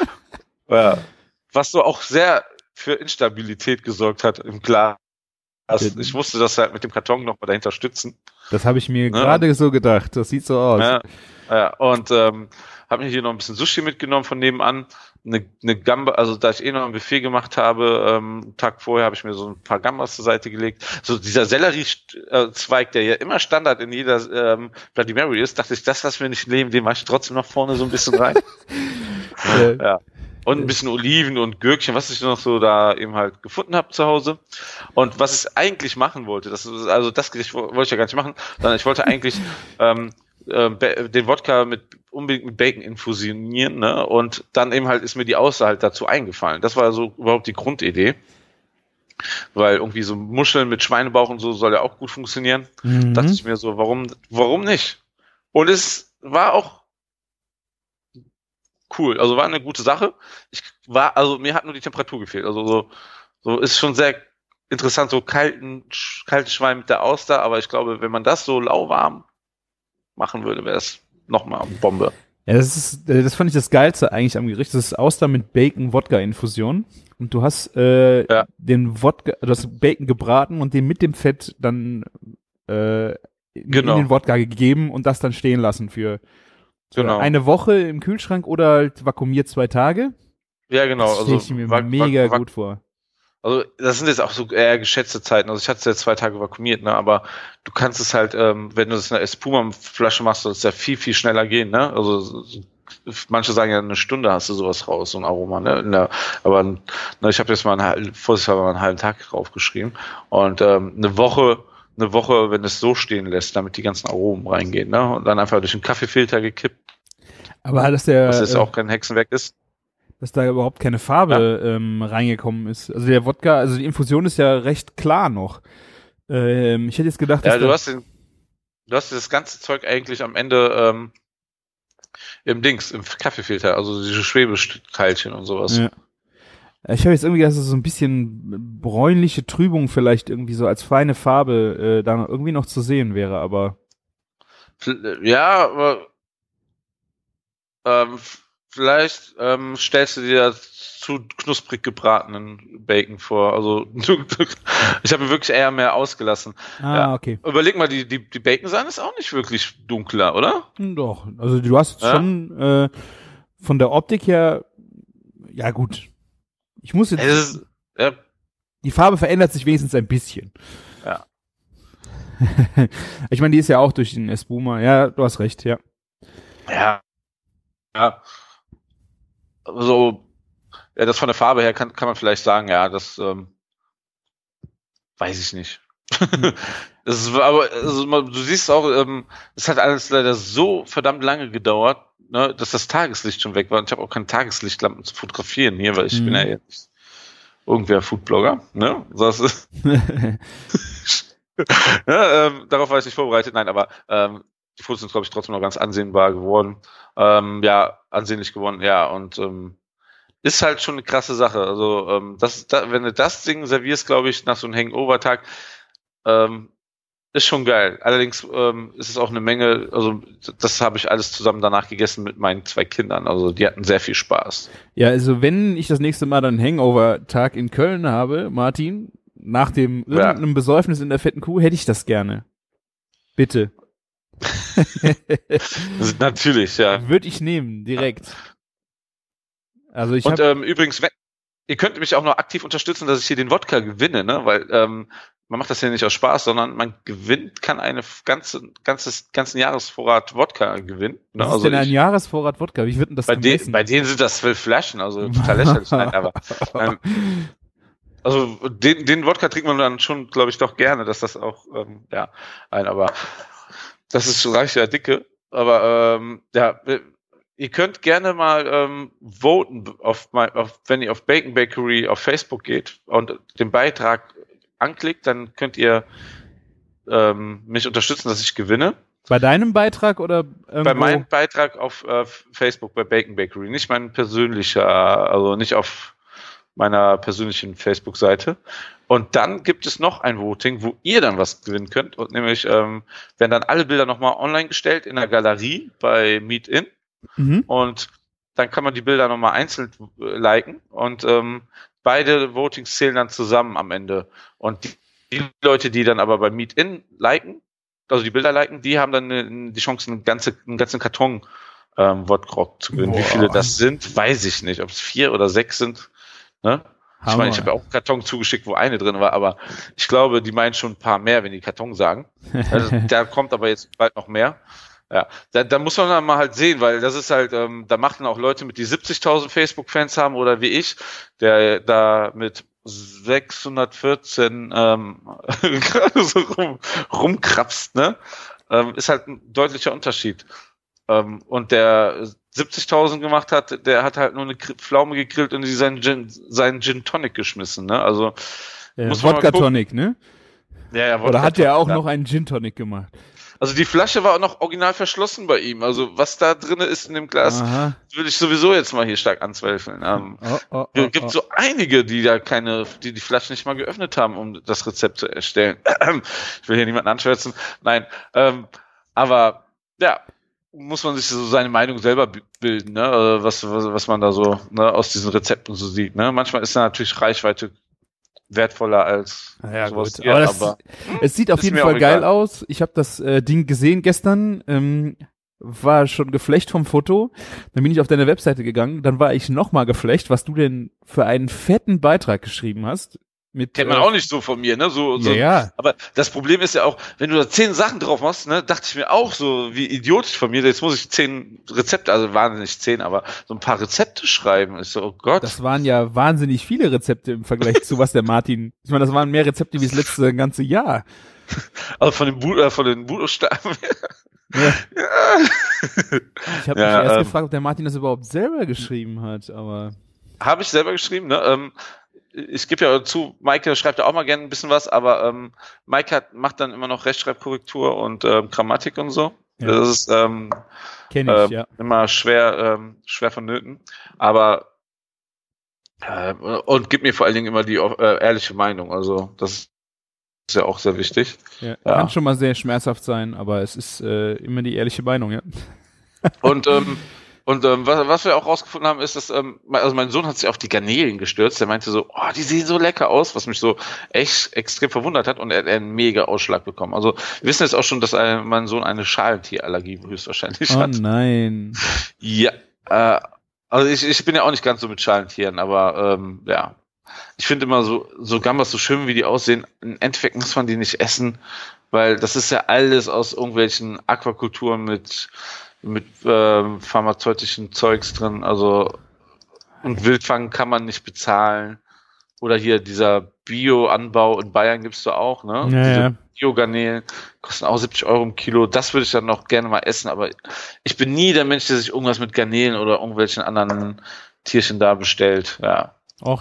Ja, was so auch sehr für Instabilität gesorgt hat im Glas. Ich musste das halt mit dem Karton noch mal dahinter stützen. Das habe ich mir gerade so gedacht. Das sieht so aus. Ja, und habe mir hier noch ein bisschen Sushi mitgenommen von nebenan. Eine Gamba, also da ich noch ein Buffet gemacht habe, einen Tag vorher habe ich mir so ein paar Gambas zur Seite gelegt. So dieser Sellerie-Zweig, der ja immer Standard in jeder Bloody Mary ist, dachte ich, das lassen wir nicht leben, den mache ich trotzdem noch vorne so ein bisschen rein. Ja. Und ein bisschen Oliven und Gürkchen, was ich noch so da eben halt gefunden habe zu Hause. Und was ich eigentlich machen wollte, das Gericht wollte ich ja gar nicht machen, sondern ich wollte eigentlich den Wodka unbedingt mit Bacon infusionieren, ne? Und dann eben halt ist mir die Auster halt dazu eingefallen. Das war so überhaupt die Grundidee. Weil irgendwie so Muscheln mit Schweinebauch und so soll ja auch gut funktionieren. Dachte ich mir so, warum nicht? Und es war auch cool, also war eine gute Sache. Mir hat nur die Temperatur gefehlt. Also so ist schon sehr interessant, so kalte Schwein mit der Auster, aber ich glaube, wenn man das so lauwarm machen würde, wäre es nochmal Bombe. Ja, das fand ich das Geilste eigentlich am Gericht. Das ist Auster mit Bacon-Wodka-Infusion. Und du hast den Wodka, du hast Bacon gebraten und den mit dem Fett dann in den Wodka gegeben und das dann stehen lassen für eine Woche im Kühlschrank oder halt vakuumiert 2 Tage. Ja, genau. Das stelle ich mir mega gut vor. Also das sind jetzt auch so eher geschätzte Zeiten. Also ich hatte es ja 2 Tage vakuumiert, ne? Aber du kannst es halt, wenn du das in einer Espuma-Flasche machst, soll es ja viel, viel schneller gehen, ne? Also manche sagen ja, 1 Stunde hast du sowas raus, so ein Aroma, ne? Aber ich habe jetzt mal vorsichtshalber einen halben Tag draufgeschrieben. Und eine Woche, wenn es so stehen lässt, damit die ganzen Aromen reingehen, ne? Und dann einfach durch einen Kaffeefilter gekippt. Aber was jetzt auch kein Hexenwerk ist. Dass da überhaupt keine Farbe reingekommen ist. Also der Wodka, also die Infusion ist ja recht klar noch. Ich hätte jetzt gedacht, dass du hast das ganze Zeug eigentlich am Ende im Kaffeefilter, also diese Schwebesteilchen und sowas. Ja. Ich habe jetzt irgendwie gedacht, dass so ein bisschen bräunliche Trübung vielleicht irgendwie so als feine Farbe da irgendwie noch zu sehen wäre, aber ja, aber vielleicht stellst du dir zu knusprig gebratenen Bacon vor. Also ich habe mir wirklich eher mehr ausgelassen. Okay. Überleg mal, die Bacon-Sahne ist auch nicht wirklich dunkler, oder? Doch. Also du hast schon von der Optik her, ja gut. Ich muss jetzt. Die Farbe verändert sich wenigstens ein bisschen. Ja. Ich meine, die ist ja auch durch den Espuma. Ja, du hast recht, ja. Ja. Also, das von der Farbe her kann man vielleicht sagen, ja, das weiß ich nicht. Das ist, aber du siehst auch, es hat alles leider so verdammt lange gedauert, ne, dass das Tageslicht schon weg war. Und ich habe auch keine Tageslichtlampen zu fotografieren hier, weil ich bin ja jetzt irgendwer Foodblogger, ne? Das ist darauf war ich nicht vorbereitet. Nein, aber die Fotos sind, glaube ich, trotzdem noch ganz ansehnbar geworden. Ansehnlich geworden, ja, und ist halt schon eine krasse Sache. Also, wenn du das Ding servierst, glaube ich, nach so einem Hangover-Tag, ist schon geil. Allerdings ist es auch eine Menge, also das habe ich alles zusammen danach gegessen mit meinen 2 Kindern. Also die hatten sehr viel Spaß. Ja, also wenn ich das nächste Mal dann einen Hangover-Tag in Köln habe, Martin, nach dem irgendeinem Besäufnis in der fetten Kuh, hätte ich das gerne. Bitte. Natürlich, ja. Würde ich nehmen, direkt. Also übrigens, ihr könnt mich auch noch aktiv unterstützen, dass ich hier den Wodka gewinne, ne? Weil man macht das ja nicht aus Spaß, sondern man kann einen ganzen Jahresvorrat Wodka gewinnen. Ne? Was ist denn ein Jahresvorrat Wodka? Wie wird denn das gemessen? Bei denen sind das 12 Flaschen, also total lächerlich. Nein, aber also den Wodka trinkt man dann schon, glaube ich, doch gerne, dass das auch aber das ist schon reich ja dicke. Aber ihr könnt gerne mal voten, wenn ihr auf Bacon Bakery auf Facebook geht und den Beitrag anklickt, dann könnt ihr mich unterstützen, dass ich gewinne. Bei deinem Beitrag oder irgendwo? Bei meinem Beitrag auf Facebook bei Bacon Bakery, nicht mein persönlicher, also nicht auf meiner persönlichen Facebook-Seite. Und dann gibt es noch ein Voting, wo ihr dann was gewinnen könnt. Und nämlich werden dann alle Bilder nochmal online gestellt in der Galerie bei Meetin. Und dann kann man die Bilder nochmal einzeln liken. Und beide Votings zählen dann zusammen am Ende. Und Die Leute, die dann aber bei Meet-In liken, also die Bilder liken, die haben dann die Chance, einen ganzen Karton Wodgrog zu gewinnen. Wie viele das sind, weiß ich nicht. Ob es 4 oder 6 sind. Ne? Ich meine, ich habe ja auch einen Karton zugeschickt, wo eine drin war, aber ich glaube, die meinen schon ein paar mehr, wenn die Karton sagen. Also, da kommt aber jetzt bald noch mehr. Ja, da muss man dann mal halt sehen, weil das ist halt, da machen auch Leute mit, die 70.000 Facebook-Fans haben oder wie ich, der da mit 614 so rumkrapst, ne? Ist halt ein deutlicher Unterschied. Und der 70.000 gemacht hat, der hat halt nur eine Pflaume gegrillt und seinen Gin Tonic geschmissen, ne? Also Wodka Tonic, ne? Ja, Wodka. Oder hat der auch noch einen Gin Tonic gemacht? Also die Flasche war auch noch original verschlossen bei ihm. Also was da drin ist in dem Glas, würde ich sowieso jetzt mal hier stark anzweifeln. Gibt so einige, die da die Flasche nicht mal geöffnet haben, um das Rezept zu erstellen. Ich will hier niemanden anschwärzen. Nein, aber ja, muss man sich so seine Meinung selber bilden, ne? Was man da so, ne, aus diesen Rezepten so sieht. Ne? Manchmal ist da natürlich Reichweite wertvoller als sowas gut. Hier, aber es sieht auf jeden Fall geil aus. Ich habe das Ding gesehen gestern, war schon geflecht vom Foto. Dann bin ich auf deine Webseite gegangen, dann war ich nochmal geflecht, was du denn für einen fetten Beitrag geschrieben hast. Kennt man auch nicht so von mir, ne? Ja. Aber das Problem ist ja auch, wenn du da 10 Sachen drauf machst, ne, dachte ich mir auch so, wie idiotisch von mir, jetzt muss ich 10 Rezepte, also waren nicht 10, aber so ein paar Rezepte schreiben. Ich so, oh Gott. Das waren ja wahnsinnig viele Rezepte im Vergleich zu was der Martin, ich meine, das waren mehr Rezepte wie das letzte ganze Jahr. Also von den Buchstaben. Ja. Ich habe mich erst gefragt, ob der Martin das überhaupt selber geschrieben hat, aber. Habe ich selber geschrieben, ne? Ich gebe ja zu, Maike schreibt ja auch mal gerne ein bisschen was, aber Maike macht dann immer noch Rechtschreibkorrektur und Grammatik und so. Ja. Das ist Kenn ich, ja. Immer schwer vonnöten. Aber und gibt mir vor allen Dingen immer die ehrliche Meinung. Also das ist ja auch sehr wichtig. Ja. Kann schon mal sehr schmerzhaft sein, aber es ist immer die ehrliche Meinung, ja. Und was wir auch rausgefunden haben, ist, dass also mein Sohn hat sich auf die Garnelen gestürzt. Der meinte so, oh, die sehen so lecker aus, was mich so echt extrem verwundert hat. Und er hat einen mega Ausschlag bekommen. Also wir wissen jetzt auch schon, dass mein Sohn eine Schalentierallergie höchstwahrscheinlich hat. Oh nein. Ja, also ich bin ja auch nicht ganz so mit Schalentieren, aber ja. Ich finde immer so Gambas, so schön wie die aussehen, im Endeffekt muss man die nicht essen, weil das ist ja alles aus irgendwelchen Aquakulturen mit pharmazeutischen Zeugs drin, also und Wildfang kann man nicht bezahlen. Oder hier dieser Bio-Anbau in Bayern gibt's da auch, ne? Ja, diese Bio-Garnelen kosten auch 70 € im Kilo. Das würde ich dann noch gerne mal essen, aber ich bin nie der Mensch, der sich irgendwas mit Garnelen oder irgendwelchen anderen Tierchen da bestellt. Ja.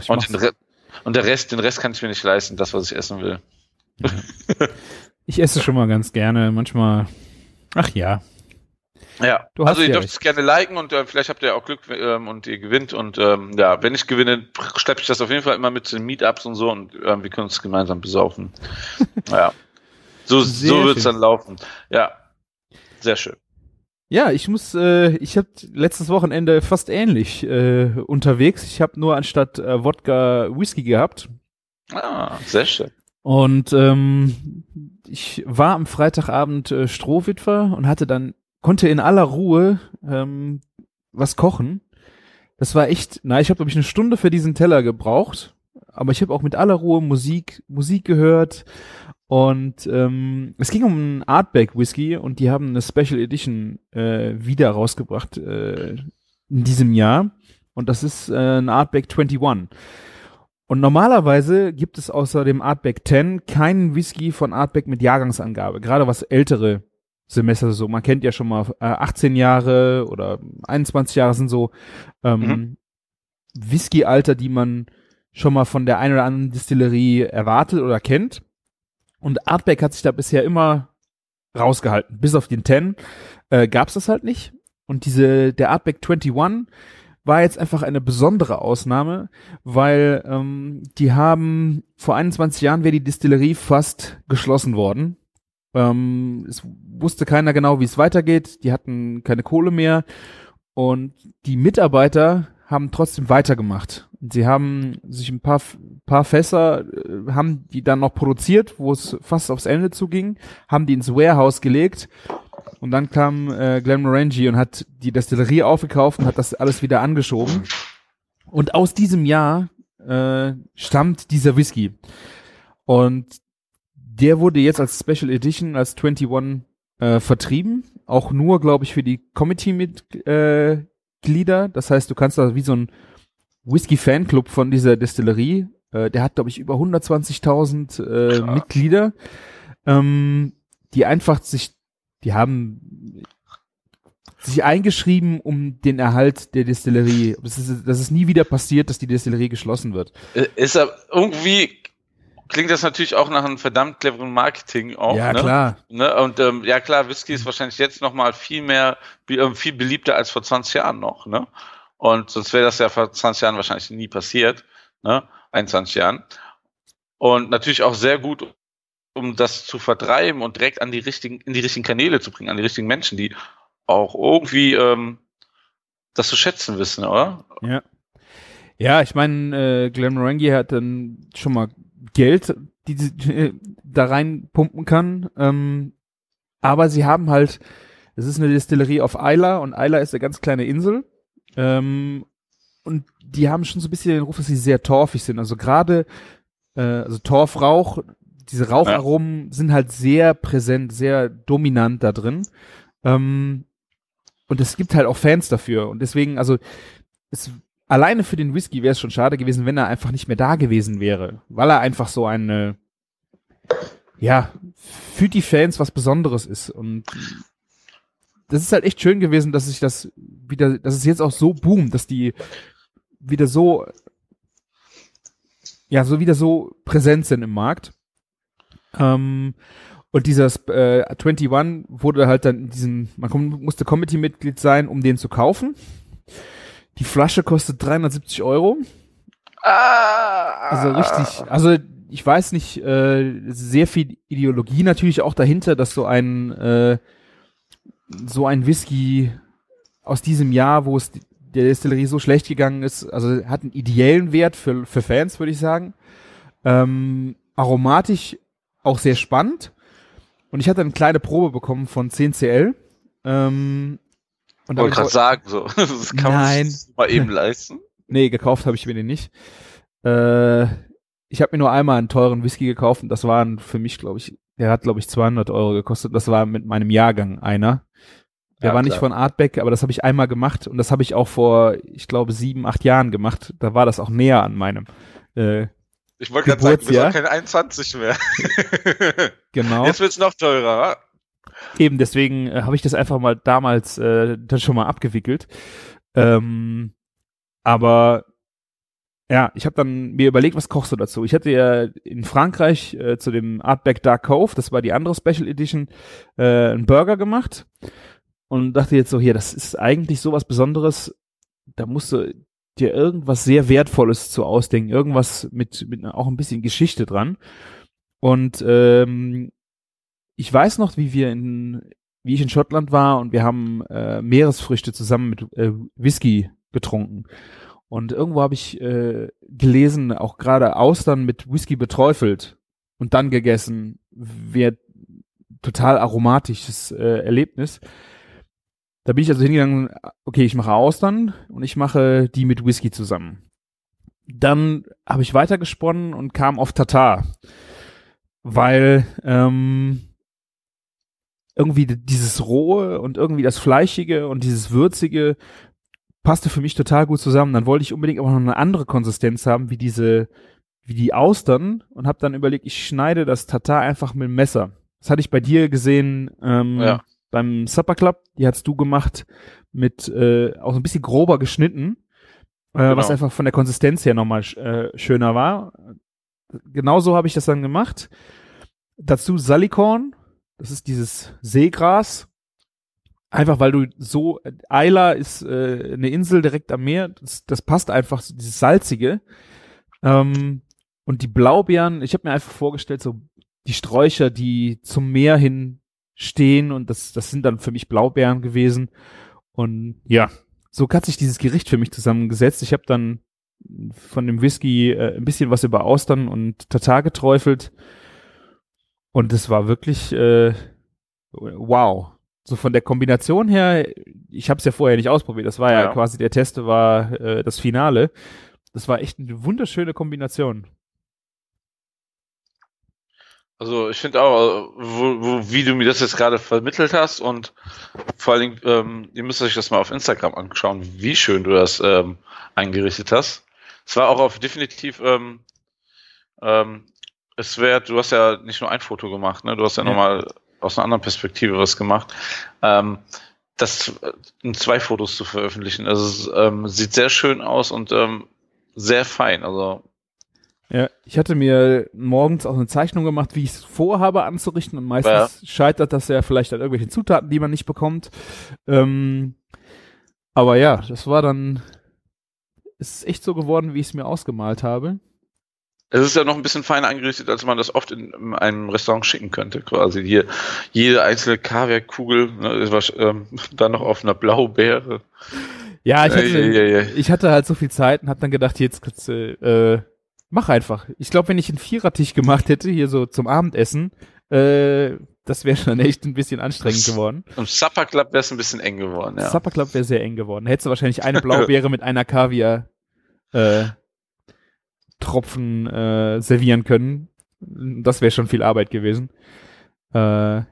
Und den Rest kann ich mir nicht leisten, das, was ich essen will. Ja. Ich esse schon mal ganz gerne, manchmal. Ach ja. Ja, also ihr dürft es gerne liken und vielleicht habt ihr auch Glück und ihr gewinnt und ja, wenn ich gewinne, schleppe ich das auf jeden Fall immer mit zu den Meetups und so und wir können uns gemeinsam besaufen. Ja, so wird's dann laufen. Ja, sehr schön. Ja, ich habe letztes Wochenende fast ähnlich unterwegs. Ich habe nur anstatt Wodka Whisky gehabt. Ah, sehr schön. Und ich war am Freitagabend Strohwitwer und konnte in aller Ruhe was kochen. Das war echt, ich habe, glaube ich, eine Stunde für diesen Teller gebraucht, aber ich habe auch mit aller Ruhe Musik gehört und es ging um einen Artback Whisky und die haben eine Special Edition wieder rausgebracht in diesem Jahr und das ist ein Artback 21. Und normalerweise gibt es außer dem Artback 10 keinen Whisky von Artback mit Jahrgangsangabe, gerade was ältere Semester so. Man kennt ja schon mal 18 Jahre oder 21 Jahre sind so Whisky-Alter, die man schon mal von der einen oder anderen Distillerie erwartet oder kennt. Und Artback hat sich da bisher immer rausgehalten. Bis auf den 10 gab's das halt nicht. Und der Artback 21 war jetzt einfach eine besondere Ausnahme, weil die haben vor 21 Jahren wäre die Distillerie fast geschlossen worden. Es wusste keiner genau, wie es weitergeht. Die hatten keine Kohle mehr und die Mitarbeiter haben trotzdem weitergemacht. Und sie haben sich ein paar Fässer, haben die dann noch produziert, wo es fast aufs Ende zuging, haben die ins Warehouse gelegt und dann kam Glenmorangie und hat die Destillerie aufgekauft und hat das alles wieder angeschoben. Und aus diesem Jahr stammt dieser Whisky. Und der wurde jetzt als Special Edition, als 21 vertrieben. Auch nur, glaube ich, für die Committee-Mitglieder. Das heißt, du kannst da wie so ein Whisky-Fanclub von dieser Destillerie. Der hat, glaube ich, über 120.000 Mitglieder, die einfach die haben sich eingeschrieben um den Erhalt der Destillerie. Das ist nie wieder passiert, dass die Destillerie geschlossen wird. Ist aber irgendwie klingt das natürlich auch nach einem verdammt cleveren Marketing auch. Ja, ne? klar. Ne? Und ja klar, Whisky ist wahrscheinlich jetzt nochmal viel beliebter als vor 20 Jahren noch. Ne? Und sonst wäre das ja vor 20 Jahren wahrscheinlich nie passiert. Ne? 21 Jahren. Und natürlich auch sehr gut, um das zu vertreiben und direkt in die richtigen Kanäle zu bringen, an die richtigen Menschen, die auch irgendwie das zu schätzen wissen, oder? Ja. Ja, ich meine, Glenmorangie hat dann schon mal Geld, die da rein pumpen kann. Aber sie haben halt, es ist eine Destillerie auf Islay und Islay ist eine ganz kleine Insel. Und die haben schon so ein bisschen den Ruf, dass sie sehr torfig sind. Also gerade, also Torfrauch, diese Raucharomen sind halt sehr präsent, sehr dominant da drin. Und es gibt halt auch Fans dafür. Und deswegen, also, alleine für den Whisky wäre es schon schade gewesen, wenn er einfach nicht mehr da gewesen wäre. Weil er einfach so eine, ja, für die Fans was Besonderes ist. Und das ist halt echt schön gewesen, dass dass es jetzt auch so boomt, dass die wieder so, ja, wieder so präsent sind im Markt. Und dieser 21 wurde halt dann musste Committee-Mitglied sein, um den zu kaufen. Die Flasche kostet 370 €. Also richtig, also ich weiß nicht, sehr viel Ideologie natürlich auch dahinter, dass so ein Whisky aus diesem Jahr, wo es der Destillerie so schlecht gegangen ist, also hat einen ideellen Wert für Fans, würde ich sagen. Aromatisch auch sehr spannend. Und ich hatte eine kleine Probe bekommen von 10 CL. Ich wollte gerade sagen, so. Das kann man sich mal eben leisten. Nee, gekauft habe ich mir den nicht. Ich habe mir nur einmal einen teuren Whisky gekauft und das waren für mich, glaube ich, der hat, glaube ich, 200 € gekostet. Das war mit meinem Jahrgang einer. Der war nicht von Artback, aber das habe ich einmal gemacht und das habe ich auch vor, ich glaube, 7, 8 Jahren gemacht. Da war das auch näher an meinem ich wollte gerade sagen, wir sind keine 21 mehr. Genau. Jetzt wird's noch teurer. Eben, deswegen habe ich das einfach mal damals dann schon mal abgewickelt. Aber ja, ich habe dann mir überlegt, was kochst du dazu? Ich hatte ja in Frankreich zu dem Artback Dark Cove, das war die andere Special Edition, einen Burger gemacht und dachte jetzt so, hier, das ist eigentlich sowas Besonderes, da musst du dir irgendwas sehr Wertvolles zu ausdenken, irgendwas mit auch ein bisschen Geschichte dran. Und ich weiß noch, wie ich in Schottland war und wir haben Meeresfrüchte zusammen mit Whisky getrunken. Und irgendwo habe ich gelesen, auch gerade Austern mit Whisky beträufelt und dann gegessen, wäre total aromatisches Erlebnis. Da bin ich also hingegangen, okay, ich mache Austern und ich mache die mit Whisky zusammen. Dann habe ich weitergesponnen und kam auf Tatar, weil irgendwie dieses Rohe und irgendwie das Fleischige und dieses Würzige passte für mich total gut zusammen. Dann wollte ich unbedingt aber noch eine andere Konsistenz haben, wie die Austern und habe dann überlegt, ich schneide das Tatar einfach mit dem Messer. Das hatte ich bei dir gesehen beim Supper Club. Die hast du gemacht mit auch ein bisschen grober geschnitten, genau. Was einfach von der Konsistenz her nochmal schöner war. Genauso habe ich das dann gemacht. Dazu Salikorn, das ist dieses Seegras. Einfach weil du so, Islay ist eine Insel direkt am Meer, das passt einfach, dieses Salzige. Und die Blaubeeren, ich habe mir einfach vorgestellt, so die Sträucher, die zum Meer hin stehen und das sind dann für mich Blaubeeren gewesen. Und ja, so hat sich dieses Gericht für mich zusammengesetzt. Ich habe dann von dem Whisky ein bisschen was über Austern und Tatar geträufelt und es war wirklich wow. So von der Kombination her, ich habe es ja vorher nicht ausprobiert, das war ja quasi, der Test war das Finale. Das war echt eine wunderschöne Kombination. Also ich finde auch, wie du mir das jetzt gerade vermittelt hast und vor allen Dingen, ihr müsst euch das mal auf Instagram anschauen, wie schön du das eingerichtet hast. Es war auch definitiv es wert, du hast ja nicht nur ein Foto gemacht, ne? Du hast ja nochmal aus einer anderen Perspektive was gemacht. Das in 2 Fotos zu veröffentlichen. Also es sieht sehr schön aus und sehr fein. Also ja, ich hatte mir morgens auch eine Zeichnung gemacht, wie ich es vorhabe anzurichten und meistens scheitert das ja vielleicht an irgendwelchen Zutaten, die man nicht bekommt. Aber ja, das war dann, es ist echt so geworden, wie ich es mir ausgemalt habe. Es ist ja noch ein bisschen feiner eingerichtet, als man das oft in einem Restaurant schicken könnte. Quasi hier jede einzelne Kaviarkugel, ne, dann noch auf einer Blaubeere. Ja, ich hatte halt so viel Zeit und hab dann gedacht, jetzt mach einfach. Ich glaube, wenn ich einen Vierertisch gemacht hätte, hier so zum Abendessen, das wäre schon echt ein bisschen anstrengend geworden. Im Supper Club wäre es ein bisschen eng geworden, ja. Supper Club wäre sehr eng geworden. Hättest du wahrscheinlich eine Blaubeere mit einer Kaviar Tropfen servieren können. Das wäre schon viel Arbeit gewesen. Ja.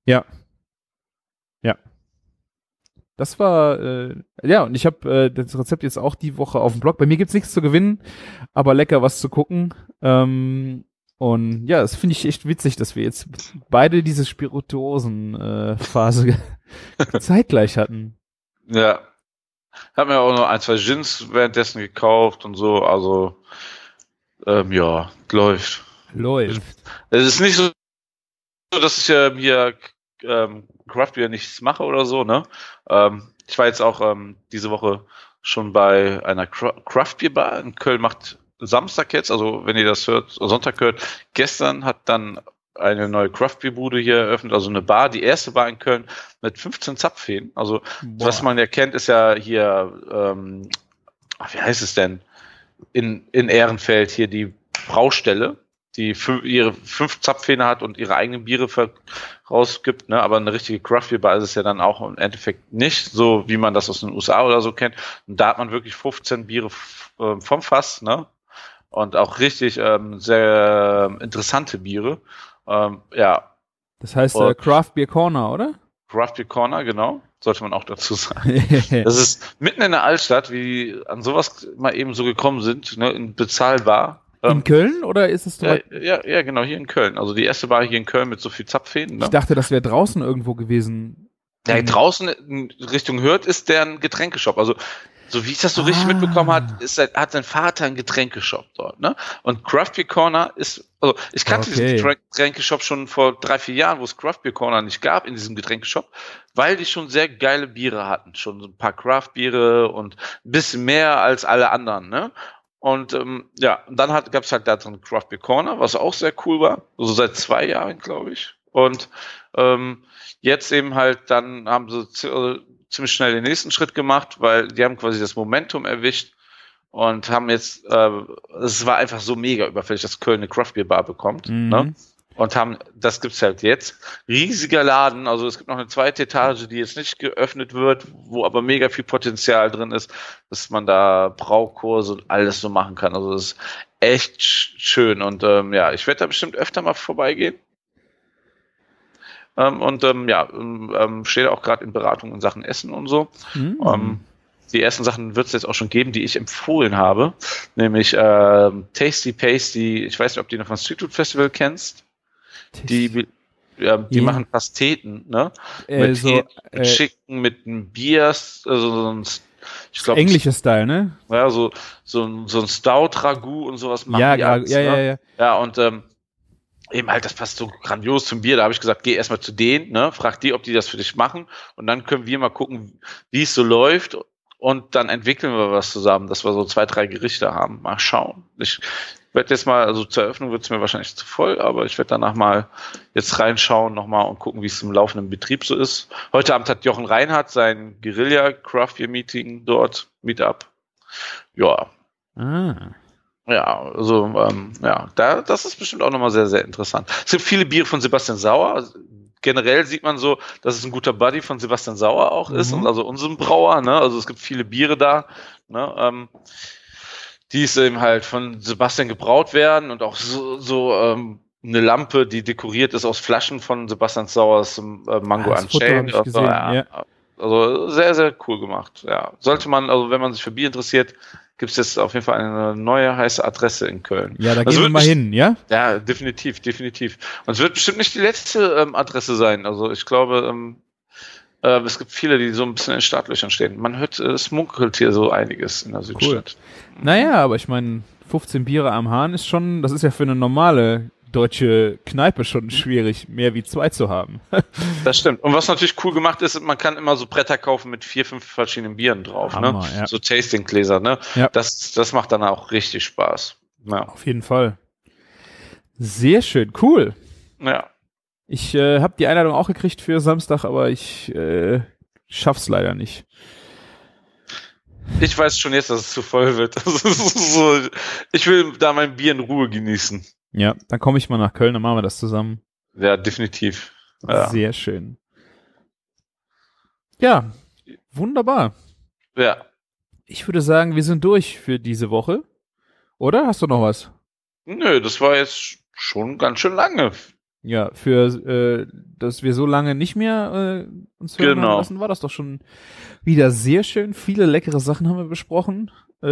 Das war, und ich habe das Rezept jetzt auch die Woche auf dem Blog. Bei mir gibt's nichts zu gewinnen, aber lecker was zu gucken. Und ja, das finde ich echt witzig, dass wir jetzt beide diese Spirituosen-Phase zeitgleich hatten. Ja. Hab mir auch noch 1, 2 Gins währenddessen gekauft und so, also läuft. Es ist nicht so, dass ich hier Craft Beer nichts mache oder so, ne? Ich war jetzt auch diese Woche schon bei einer Craft Beer Bar in Köln, macht Samstag jetzt, also wenn ihr das hört, Sonntag hört, gestern hat dann eine neue Craft Beer Bude hier eröffnet, also eine Bar, die erste Bar in Köln mit 15 Zapfhähnen. Also was man ja kennt, ist ja hier, wie heißt es denn? In Ehrenfeld hier die Braustelle, die ihre 5 Zapfhähne hat und ihre eigenen Biere rausgibt, ne? Aber eine richtige Craft Beer Bar ist es ja dann auch im Endeffekt nicht, so wie man das aus den USA oder so kennt. Und da hat man wirklich 15 Biere vom Fass, ne? Und auch richtig sehr interessante Biere. Das heißt Craft Beer Corner, oder? Craft Beer Corner, genau. Sollte man auch dazu sagen. Das ist mitten in der Altstadt, wie an sowas mal eben so gekommen sind, ne, bezahlbar. In Köln oder ist es ja, genau, hier in Köln. Also die erste Bar hier in Köln mit so viel Zapfhähnen. Ne? Ich dachte, das wäre draußen irgendwo gewesen. Ja, draußen in Richtung Hürth ist deren Getränkeshop. Also so wie ich das so richtig mitbekommen habe, hat sein Vater einen Getränkeshop dort, ne? Und Craft Beer Corner ist, also ich kannte diesen Getränkeshop schon vor 3, 4 Jahren, wo es Craft Beer Corner nicht gab in diesem Getränkeshop, weil die schon sehr geile Biere hatten, schon so ein paar Craft Biere und ein bisschen mehr als alle anderen, ne? Und und dann gab es halt da so einen Craft Beer Corner, was auch sehr cool war, also seit 2 Jahren, glaube ich. Und jetzt eben halt, dann haben sie ziemlich schnell den nächsten Schritt gemacht, weil die haben quasi das Momentum erwischt und haben jetzt, es war einfach so mega überfällig, dass Köln eine Craft Beer Bar bekommt, ne? Und das gibt's halt jetzt. Riesiger Laden, also es gibt noch eine 2. Etage, die jetzt nicht geöffnet wird, wo aber mega viel Potenzial drin ist, dass man da Braukurse und alles so machen kann. Also das ist echt schön und ich werde da bestimmt öfter mal vorbeigehen. Stehe auch gerade in Beratung in Sachen Essen und so. Die ersten Sachen wird es jetzt auch schon geben, die ich empfohlen habe, nämlich Tasty Pasty. Ich weiß nicht, ob du die noch von Street Food Festival kennst. Die machen Pasteten, ne? Mit Chicken, mit einem Bier, also ich glaube englischer Style, ne? Ja, so ein Stout-Ragout und sowas machen die alles, ne? Ja, und eben halt, das passt so grandios zum Bier. Da habe ich gesagt, geh erstmal zu denen, ne? Frag die, ob die das für dich machen. Und dann können wir mal gucken, wie es so läuft. Und dann entwickeln wir was zusammen, dass wir so 2, 3 Gerichte haben. Mal schauen. werde jetzt mal, also zur Eröffnung wird es mir wahrscheinlich zu voll, aber ich werde danach mal jetzt reinschauen nochmal und gucken, wie es im laufenden Betrieb so ist. Heute Abend hat Jochen Reinhardt sein Guerilla Craft Beer Meeting dort, Meetup. Ja. Ja, also, das ist bestimmt auch nochmal sehr, sehr interessant. Es gibt viele Biere von Sebastian Sauer. Also, generell sieht man so, dass es ein guter Buddy von Sebastian Sauer auch ist, und also unserem Brauer, ne? Also es gibt viele Biere da, ne? Die es eben halt von Sebastian gebraut werden, und auch eine Lampe, die dekoriert ist aus Flaschen von Sebastian Sauers Mango Unchained. Also sehr, sehr cool gemacht. Ja, sollte man, also wenn man sich für Bier interessiert, gibt es jetzt auf jeden Fall eine neue heiße Adresse in Köln. Ja, da gehen wir mal hin, ja? Ja, definitiv. Und es wird bestimmt nicht die letzte Adresse sein. Also ich glaube, es gibt viele, die so ein bisschen in Startlöchern stehen. Man hört, es munkelt hier so einiges in der Südstadt. Cool. Naja, aber ich meine, 15 Biere am Hahn ist schon, das ist ja für eine normale deutsche Kneipe schon schwierig, mehr wie 2 zu haben. Das stimmt. Und was natürlich cool gemacht ist, man kann immer so Bretter kaufen mit 4, 5 verschiedenen Bieren drauf. Hammer, ne? Ja. So Tastinggläser, ne? Ja. Das macht dann auch richtig Spaß. Ja. Auf jeden Fall. Sehr schön, cool. Ja. Ich habe die Einladung auch gekriegt für Samstag, aber ich schaff's leider nicht. Ich weiß schon jetzt, dass es zu voll wird. Ich will da mein Bier in Ruhe genießen. Ja, dann komme ich mal nach Köln, dann machen wir das zusammen. Ja, definitiv. Ja. Sehr schön. Ja, wunderbar. Ja. Ich würde sagen, wir sind durch für diese Woche. Oder? Hast du noch was? Nö, das war jetzt schon ganz schön lange. Ja, für dass wir so lange nicht mehr uns hören haben lassen, war das doch schon wieder sehr schön. Viele leckere Sachen haben wir besprochen.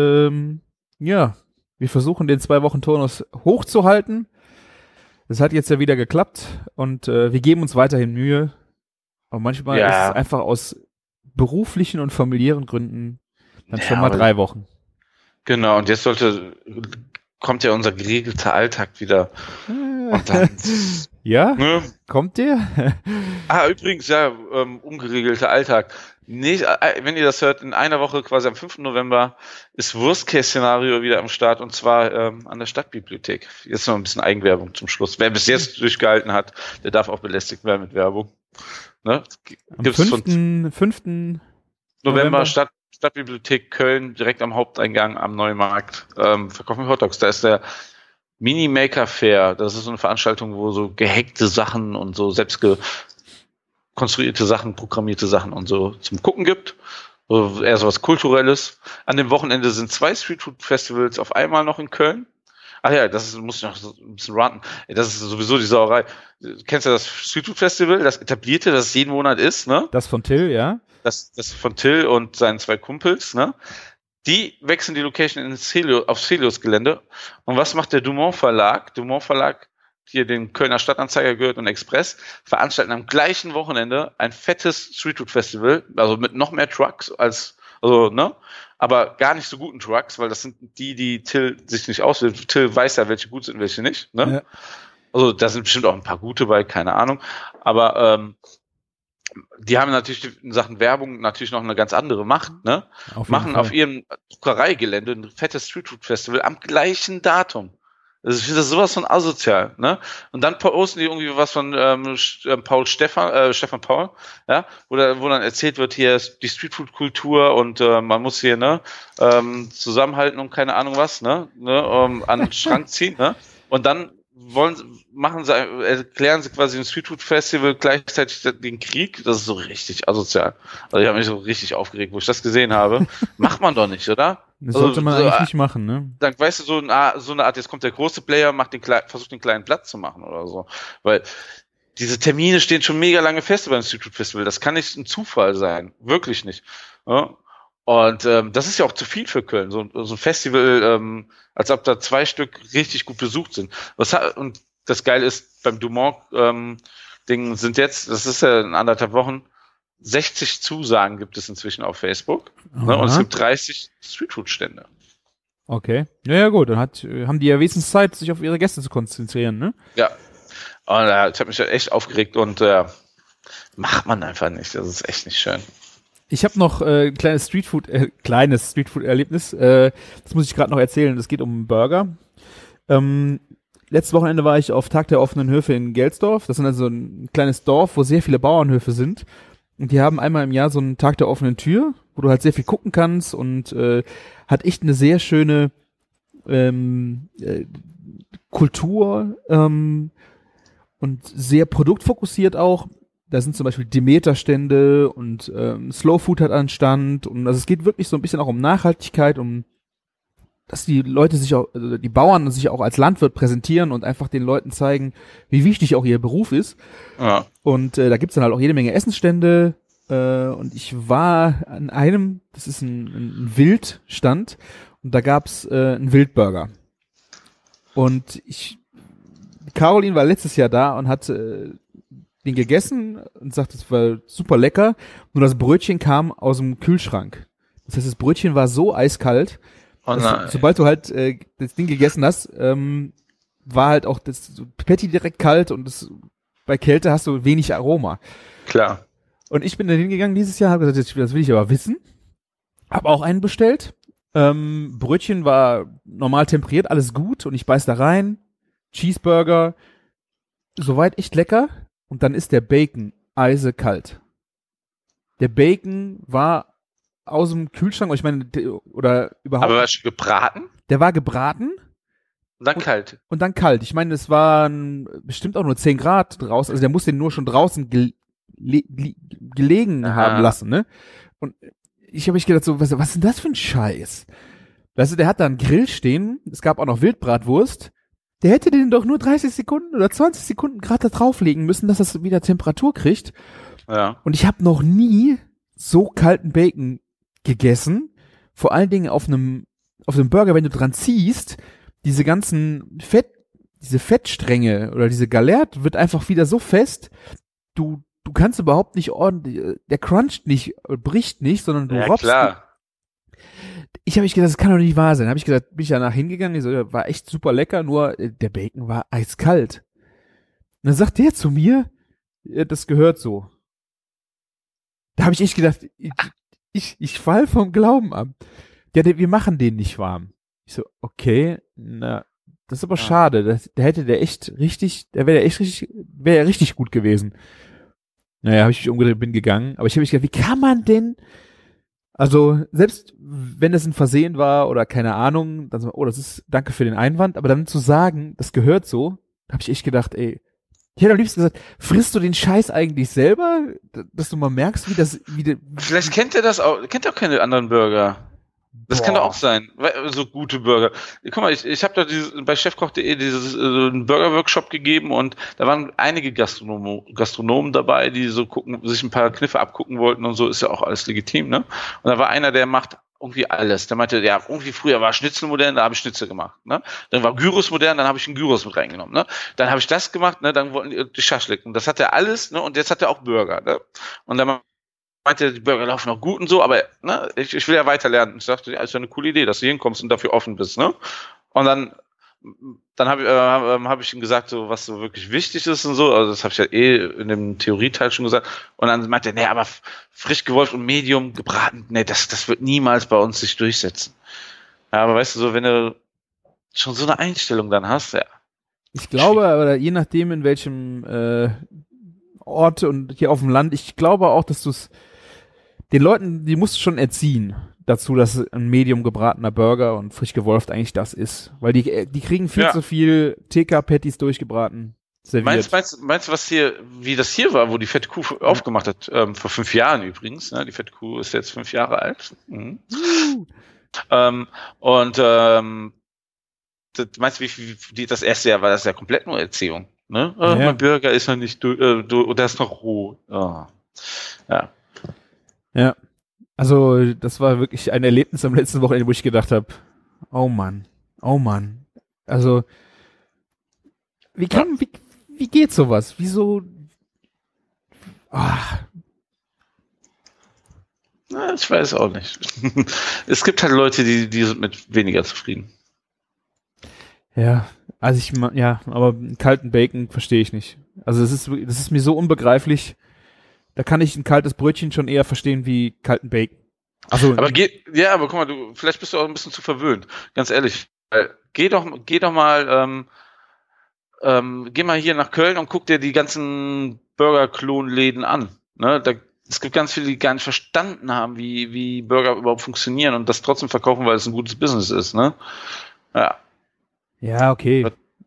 Ja, wir versuchen den 2-Wochen-Turnus hochzuhalten. Das hat jetzt ja wieder geklappt und wir geben uns weiterhin Mühe. Aber manchmal ist es einfach aus beruflichen und familiären Gründen dann schon mal 3 Wochen. Genau, und jetzt kommt ja unser geregelter Alltag wieder. Und dann, ja? Ne? Kommt der? Übrigens, ja, ungeregelter Alltag. Wenn ihr das hört, in einer Woche, quasi am 5. November, ist Worst-Case-Szenario wieder am Start, und zwar an der Stadtbibliothek. Jetzt noch ein bisschen Eigenwerbung zum Schluss. Wer bis jetzt durchgehalten hat, der darf auch belästigt werden mit Werbung. Ne? Am 5. November Stadtbibliothek Köln, direkt am Haupteingang am Neumarkt, verkaufen wir Hotdogs. Da ist der Mini-Maker Fair. Das ist so eine Veranstaltung, wo so gehackte Sachen und so selbst konstruierte Sachen, programmierte Sachen und so zum Gucken gibt. Also eher so was Kulturelles. An dem Wochenende sind 2 Streetfood-Festivals auf einmal noch in Köln. Ach ja, muss ich noch so ein bisschen ranten. Das ist sowieso die Sauerei. Kennst du das Streetfood-Festival, das etablierte, das es jeden Monat ist, ne? Das von Till, ja? Das von Till und seinen 2 Kumpels, ne? Die wechseln die Location aufs Helios-Gelände. Und was macht der Dumont Verlag? Dumont Verlag, hier den Kölner Stadtanzeiger gehört, und Express, veranstalten am gleichen Wochenende ein fettes Streetfood-Festival, also mit noch mehr Trucks aber gar nicht so guten Trucks, weil das sind die Till sich nicht auswählt. Till weiß ja, welche gut sind, welche nicht, ne? Ja. Also da sind bestimmt auch ein paar gute bei, keine Ahnung. Aber die haben natürlich in Sachen Werbung natürlich noch eine ganz andere Macht, ne? Auf ihrem Druckereigelände ein fettes Streetfood-Festival am gleichen Datum. Also ich finde das sowas von asozial, ne? Und dann posten die irgendwie was von Stefan Paul, ja, wo dann erzählt wird, hier ist die Streetfood-Kultur und man muss hier zusammenhalten und keine Ahnung was, ne, an den Schrank ziehen, ne? Und dann erklären sie quasi im Streetfood-Festival gleichzeitig den Krieg. Das ist so richtig asozial. Also ich habe mich so richtig aufgeregt, wo ich das gesehen habe. Macht man doch nicht, oder? Das sollte man eigentlich nicht machen, ne? Dann weißt du, so eine Art, jetzt kommt der große Player, versucht den kleinen Platz zu machen oder so. Weil diese Termine stehen schon mega lange fest beim Streetfood-Festival. Das kann nicht ein Zufall sein. Wirklich nicht. Ja? Und das ist ja auch zu viel für Köln. So ein Festival, als ob da 2 Stück richtig gut besucht sind. Und das Geile ist, beim Dumont-Ding sind jetzt, das ist ja in 1,5 Wochen, 60 Zusagen gibt es inzwischen auf Facebook. Ne? Und es gibt 30 Streetfood-Stände. Okay. Ja, gut. Dann haben die ja wenigstens Zeit, sich auf ihre Gäste zu konzentrieren, ne? Ja. Und ich habe mich ja echt aufgeregt und macht man einfach nicht. Das ist echt nicht schön. Ich habe noch ein kleines Streetfood-Erlebnis. Das muss ich gerade noch erzählen. Es geht um einen Burger. Letztes Wochenende war ich auf Tag der offenen Höfe in Gelsdorf. Das ist also ein kleines Dorf, wo sehr viele Bauernhöfe sind. Und die haben einmal im Jahr so einen Tag der offenen Tür, wo du halt sehr viel gucken kannst und hat echt eine sehr schöne Kultur und sehr produktfokussiert auch. Da sind zum Beispiel Demeter-Stände und Slow Food hat einen Stand. Und also es geht wirklich so ein bisschen auch um Nachhaltigkeit, dass die Leute sich auch, also die Bauern sich auch als Landwirt präsentieren und einfach den Leuten zeigen, wie wichtig auch ihr Beruf ist. Ja. Und da gibt's dann halt auch jede Menge Essensstände. Und ich war an einem, das ist ein Wildstand, und da gab's einen Wildburger. Und Caroline war letztes Jahr da und hat den gegessen und sagt, es war super lecker. Nur das Brötchen kam aus dem Kühlschrank. Das heißt, das Brötchen war so eiskalt, sobald du halt das Ding gegessen hast, war halt auch das Patty direkt kalt und bei Kälte hast du wenig Aroma. Klar. Und ich bin da hingegangen dieses Jahr, habe gesagt, das will ich aber wissen. Hab auch einen bestellt. Brötchen war normal temperiert, alles gut, und ich beiß da rein. Cheeseburger, soweit echt lecker. Und dann ist der Bacon eisekalt. Der Bacon war aus dem Kühlschrank, ich meine, oder überhaupt. Aber war schon gebraten? Der war gebraten. Und dann kalt. Und dann kalt. Ich meine, es waren bestimmt auch nur 10 Grad draußen. Also der muss den nur schon draußen gelegen haben lassen, ne? Und ich habe mich gedacht, so, was ist denn das für ein Scheiß? Weißt du, der hat da einen Grill stehen. Es gab auch noch Wildbratwurst. Der hätte den doch nur 30 Sekunden oder 20 Sekunden gerade da drauflegen müssen, dass das wieder Temperatur kriegt. Ja. Und ich habe noch nie so kalten Bacon gegessen. Vor allen Dingen auf einem Burger, wenn du dran ziehst, diese ganzen diese Fettstränge oder diese Galette wird einfach wieder so fest, du kannst überhaupt nicht ordentlich, der cruncht nicht, bricht nicht, sondern du robbst. Klar. Ich habe mich gedacht, das kann doch nicht wahr sein. Habe ich gesagt, bin ich danach hingegangen, ich so, war echt super lecker, nur der Bacon war eiskalt. Und dann sagt der zu mir, das gehört so. Da habe ich echt gedacht, ich fall vom Glauben ab. Ja, wir machen den nicht warm. Ich so, okay, na, das ist aber schade. Wäre ja richtig gut gewesen. Naja, habe ich mich umgedreht, bin gegangen. Aber ich habe mich gedacht, wie kann man denn, also selbst wenn es ein Versehen war oder keine Ahnung, dann so, das ist, danke für den Einwand, aber dann zu sagen, das gehört so, habe ich echt gedacht, ey, ich hätte am liebsten gesagt, frisst du den Scheiß eigentlich selber, dass du mal merkst, Vielleicht kennt er das auch, kennt er auch keine anderen Burger. Das kann doch auch sein, so gute Burger. Guck mal, ich habe da bei chefkoch.de einen Burger-Workshop gegeben, und da waren einige Gastronomen dabei, die so sich ein paar Kniffe abgucken wollten und so, ist ja auch alles legitim, ne? Und da war einer, der macht irgendwie alles. Der meinte, ja, irgendwie früher war Schnitzel modern, da habe ich Schnitzel gemacht, ne? Dann war Gyros modern, dann habe ich einen Gyros mit reingenommen, ne? Dann habe ich das gemacht, ne? Dann wollten die Schaschlik. Und das hat er alles, ne? Und jetzt hat er auch Burger, ne? Und dann meinte, die Burger laufen noch gut und so, aber ne, ich will ja weiter lernen. Ich dachte, ja, ist ja eine coole Idee, dass du hinkommst und dafür offen bist, ne? Und dann habe ich ihm gesagt, so, was so wirklich wichtig ist und so. Also das habe ich ja in dem Theorieteil schon gesagt. Und dann meinte er, nee, aber frisch gewolft und Medium gebraten, nee, das wird niemals bei uns sich durchsetzen. Ja, aber weißt du, so, wenn du schon so eine Einstellung dann hast, ja. Ich glaube, aber je nachdem, in welchem Ort und hier auf dem Land, ich glaube auch, dass du es den Leuten, die musst du schon erziehen dazu, dass ein medium gebratener Burger und frisch gewolft eigentlich das ist. Weil die kriegen viel zu viel TK-Patties durchgebraten serviert. Meinst du, wie das hier war, wo die fette Kuh aufgemacht hat? Vor 5 Jahren übrigens. Ne? Die fette Kuh ist jetzt 5 Jahre alt. Mhm. Meinst du, wie das erste Jahr war? Das ja komplett nur Erziehung. Ne? Mein Burger ist noch nicht der ist noch roh. Oh. Ja. Ja. Also, das war wirklich ein Erlebnis am letzten Wochenende, wo ich gedacht habe, oh Mann. Also, wie geht sowas? Wieso? Ich weiß auch nicht. Es gibt halt Leute, die sind mit weniger zufrieden. Ja, also aber einen kalten Bacon verstehe ich nicht. Also das ist mir so unbegreiflich. Da kann ich ein kaltes Brötchen schon eher verstehen wie kalten Bacon. Also, aber guck mal, vielleicht bist du auch ein bisschen zu verwöhnt. Ganz ehrlich. geh doch mal, geh mal hier nach Köln und guck dir die ganzen Burger-Klon-Läden an. Ne? Es gibt ganz viele, die gar nicht verstanden haben, wie Burger überhaupt funktionieren und das trotzdem verkaufen, weil es ein gutes Business ist. Ne? Ja. Ja, okay.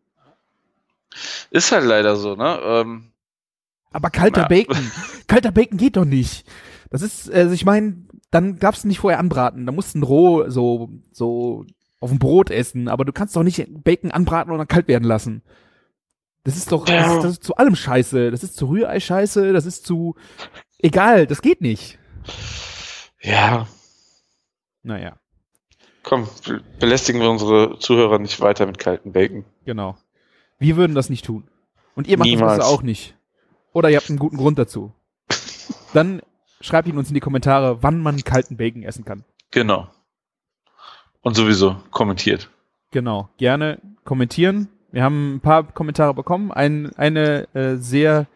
Ist halt leider so, ne? Aber kalter Bacon geht doch nicht. Das ist, also ich meine, dann darfst du nicht vorher anbraten. Da musst du roh so auf dem Brot essen, aber du kannst doch nicht Bacon anbraten und dann kalt werden lassen. Das ist doch, das ist zu allem Scheiße. Das ist zu Rührei Scheiße, das ist zu, egal, das geht nicht. Ja. Naja. Komm, belästigen wir unsere Zuhörer nicht weiter mit kalten Bacon. Genau. Wir würden das nicht tun. Und ihr macht das auch nicht. Oder ihr habt einen guten Grund dazu. Dann schreibt ihn uns in die Kommentare, wann man kalten Bacon essen kann. Genau. Und sowieso kommentiert. Genau. Gerne kommentieren. Wir haben ein paar Kommentare bekommen. Eine sehr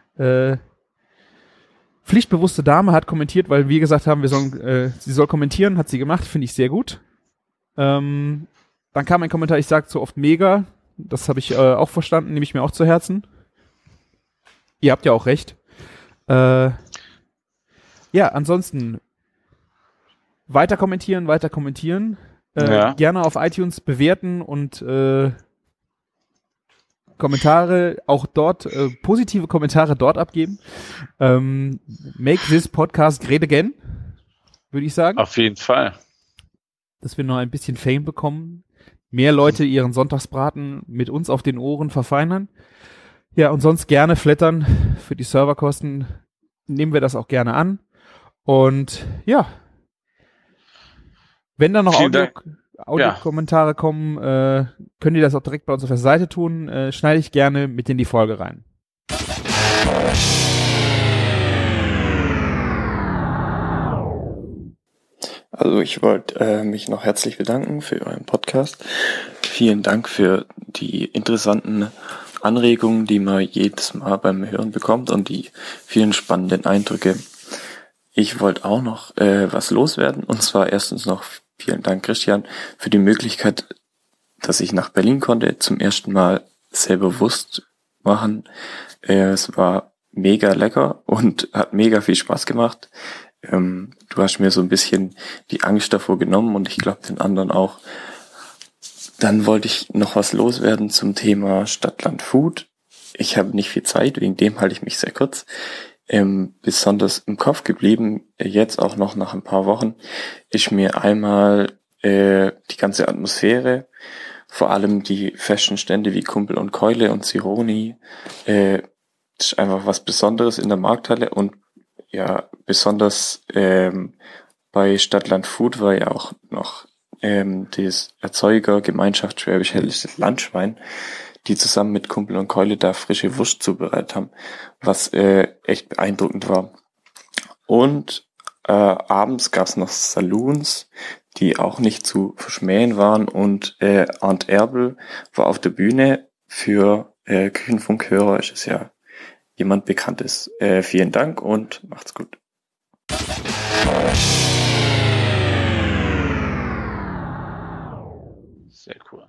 pflichtbewusste Dame hat kommentiert, weil wir gesagt haben, sie soll kommentieren, hat sie gemacht, finde ich sehr gut. Dann kam ein Kommentar, ich sage so oft mega. Das habe ich auch verstanden, nehme ich mir auch zu Herzen. Ihr habt ja auch recht. Ja, ansonsten weiter kommentieren. Gerne auf iTunes bewerten und Kommentare auch dort, positive Kommentare dort abgeben. Make this podcast great again, würde ich sagen. Auf jeden Fall. Dass wir noch ein bisschen Fame bekommen. Mehr Leute ihren Sonntagsbraten mit uns auf den Ohren verfeinern. Ja, und sonst gerne flattern für die Serverkosten. Nehmen wir das auch gerne an. Und ja, wenn da noch Audiokommentare kommen, könnt ihr das auch direkt bei uns auf der Seite tun. Schneide ich gerne mit in die Folge rein. Also ich wollte mich noch herzlich bedanken für euren Podcast. Vielen Dank für die interessanten Anregungen, die man jedes Mal beim Hören bekommt und die vielen spannenden Eindrücke. Ich wollte auch noch was loswerden, und zwar erstens noch vielen Dank, Christian, für die Möglichkeit, dass ich nach Berlin konnte, zum ersten Mal selber Wurst machen. Es war mega lecker und hat mega viel Spaß gemacht. Du hast mir so ein bisschen die Angst davor genommen und ich glaube den anderen auch. Dann wollte ich noch was loswerden zum Thema Stadt-Land Food. Ich habe nicht viel Zeit, wegen dem halte ich mich sehr kurz. Besonders im Kopf geblieben, jetzt auch noch nach ein paar Wochen, ist mir einmal die ganze Atmosphäre, vor allem die Fashion-Stände wie Kumpel und Keule und Zironi, ist einfach was Besonderes in der Markthalle und ja, besonders bei Stadt-Land Food war ja auch noch das Erzeugergemeinschaft Schwäbisch Helles Landschwein, die zusammen mit Kumpel und Keule da frische Wurst zubereitet haben, was echt beeindruckend war. Und abends gab's noch Saloons, die auch nicht zu verschmähen waren, und Arndt Erbel war auf der Bühne. Für Küchenfunkhörer ist es ja jemand Bekanntes. Vielen Dank und macht's gut. Sehr cool.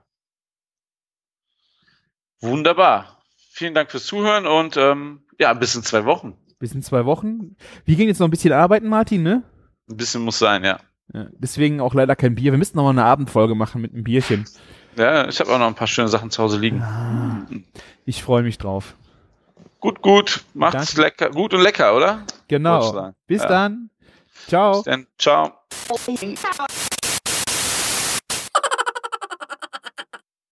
Wunderbar. Vielen Dank fürs Zuhören und ja, bis in 2 Wochen. Bis in 2 Wochen. Wir gehen jetzt noch ein bisschen arbeiten, Martin, ne? Ein bisschen muss sein, ja. Deswegen auch leider kein Bier. Wir müssten noch mal eine Abendfolge machen mit einem Bierchen. Ja, ich habe auch noch ein paar schöne Sachen zu Hause liegen. Ah, ich freue mich drauf. Gut. Macht's lecker. Gut und lecker, oder? Genau. Bis dann. Ciao. Bis dann. Ciao.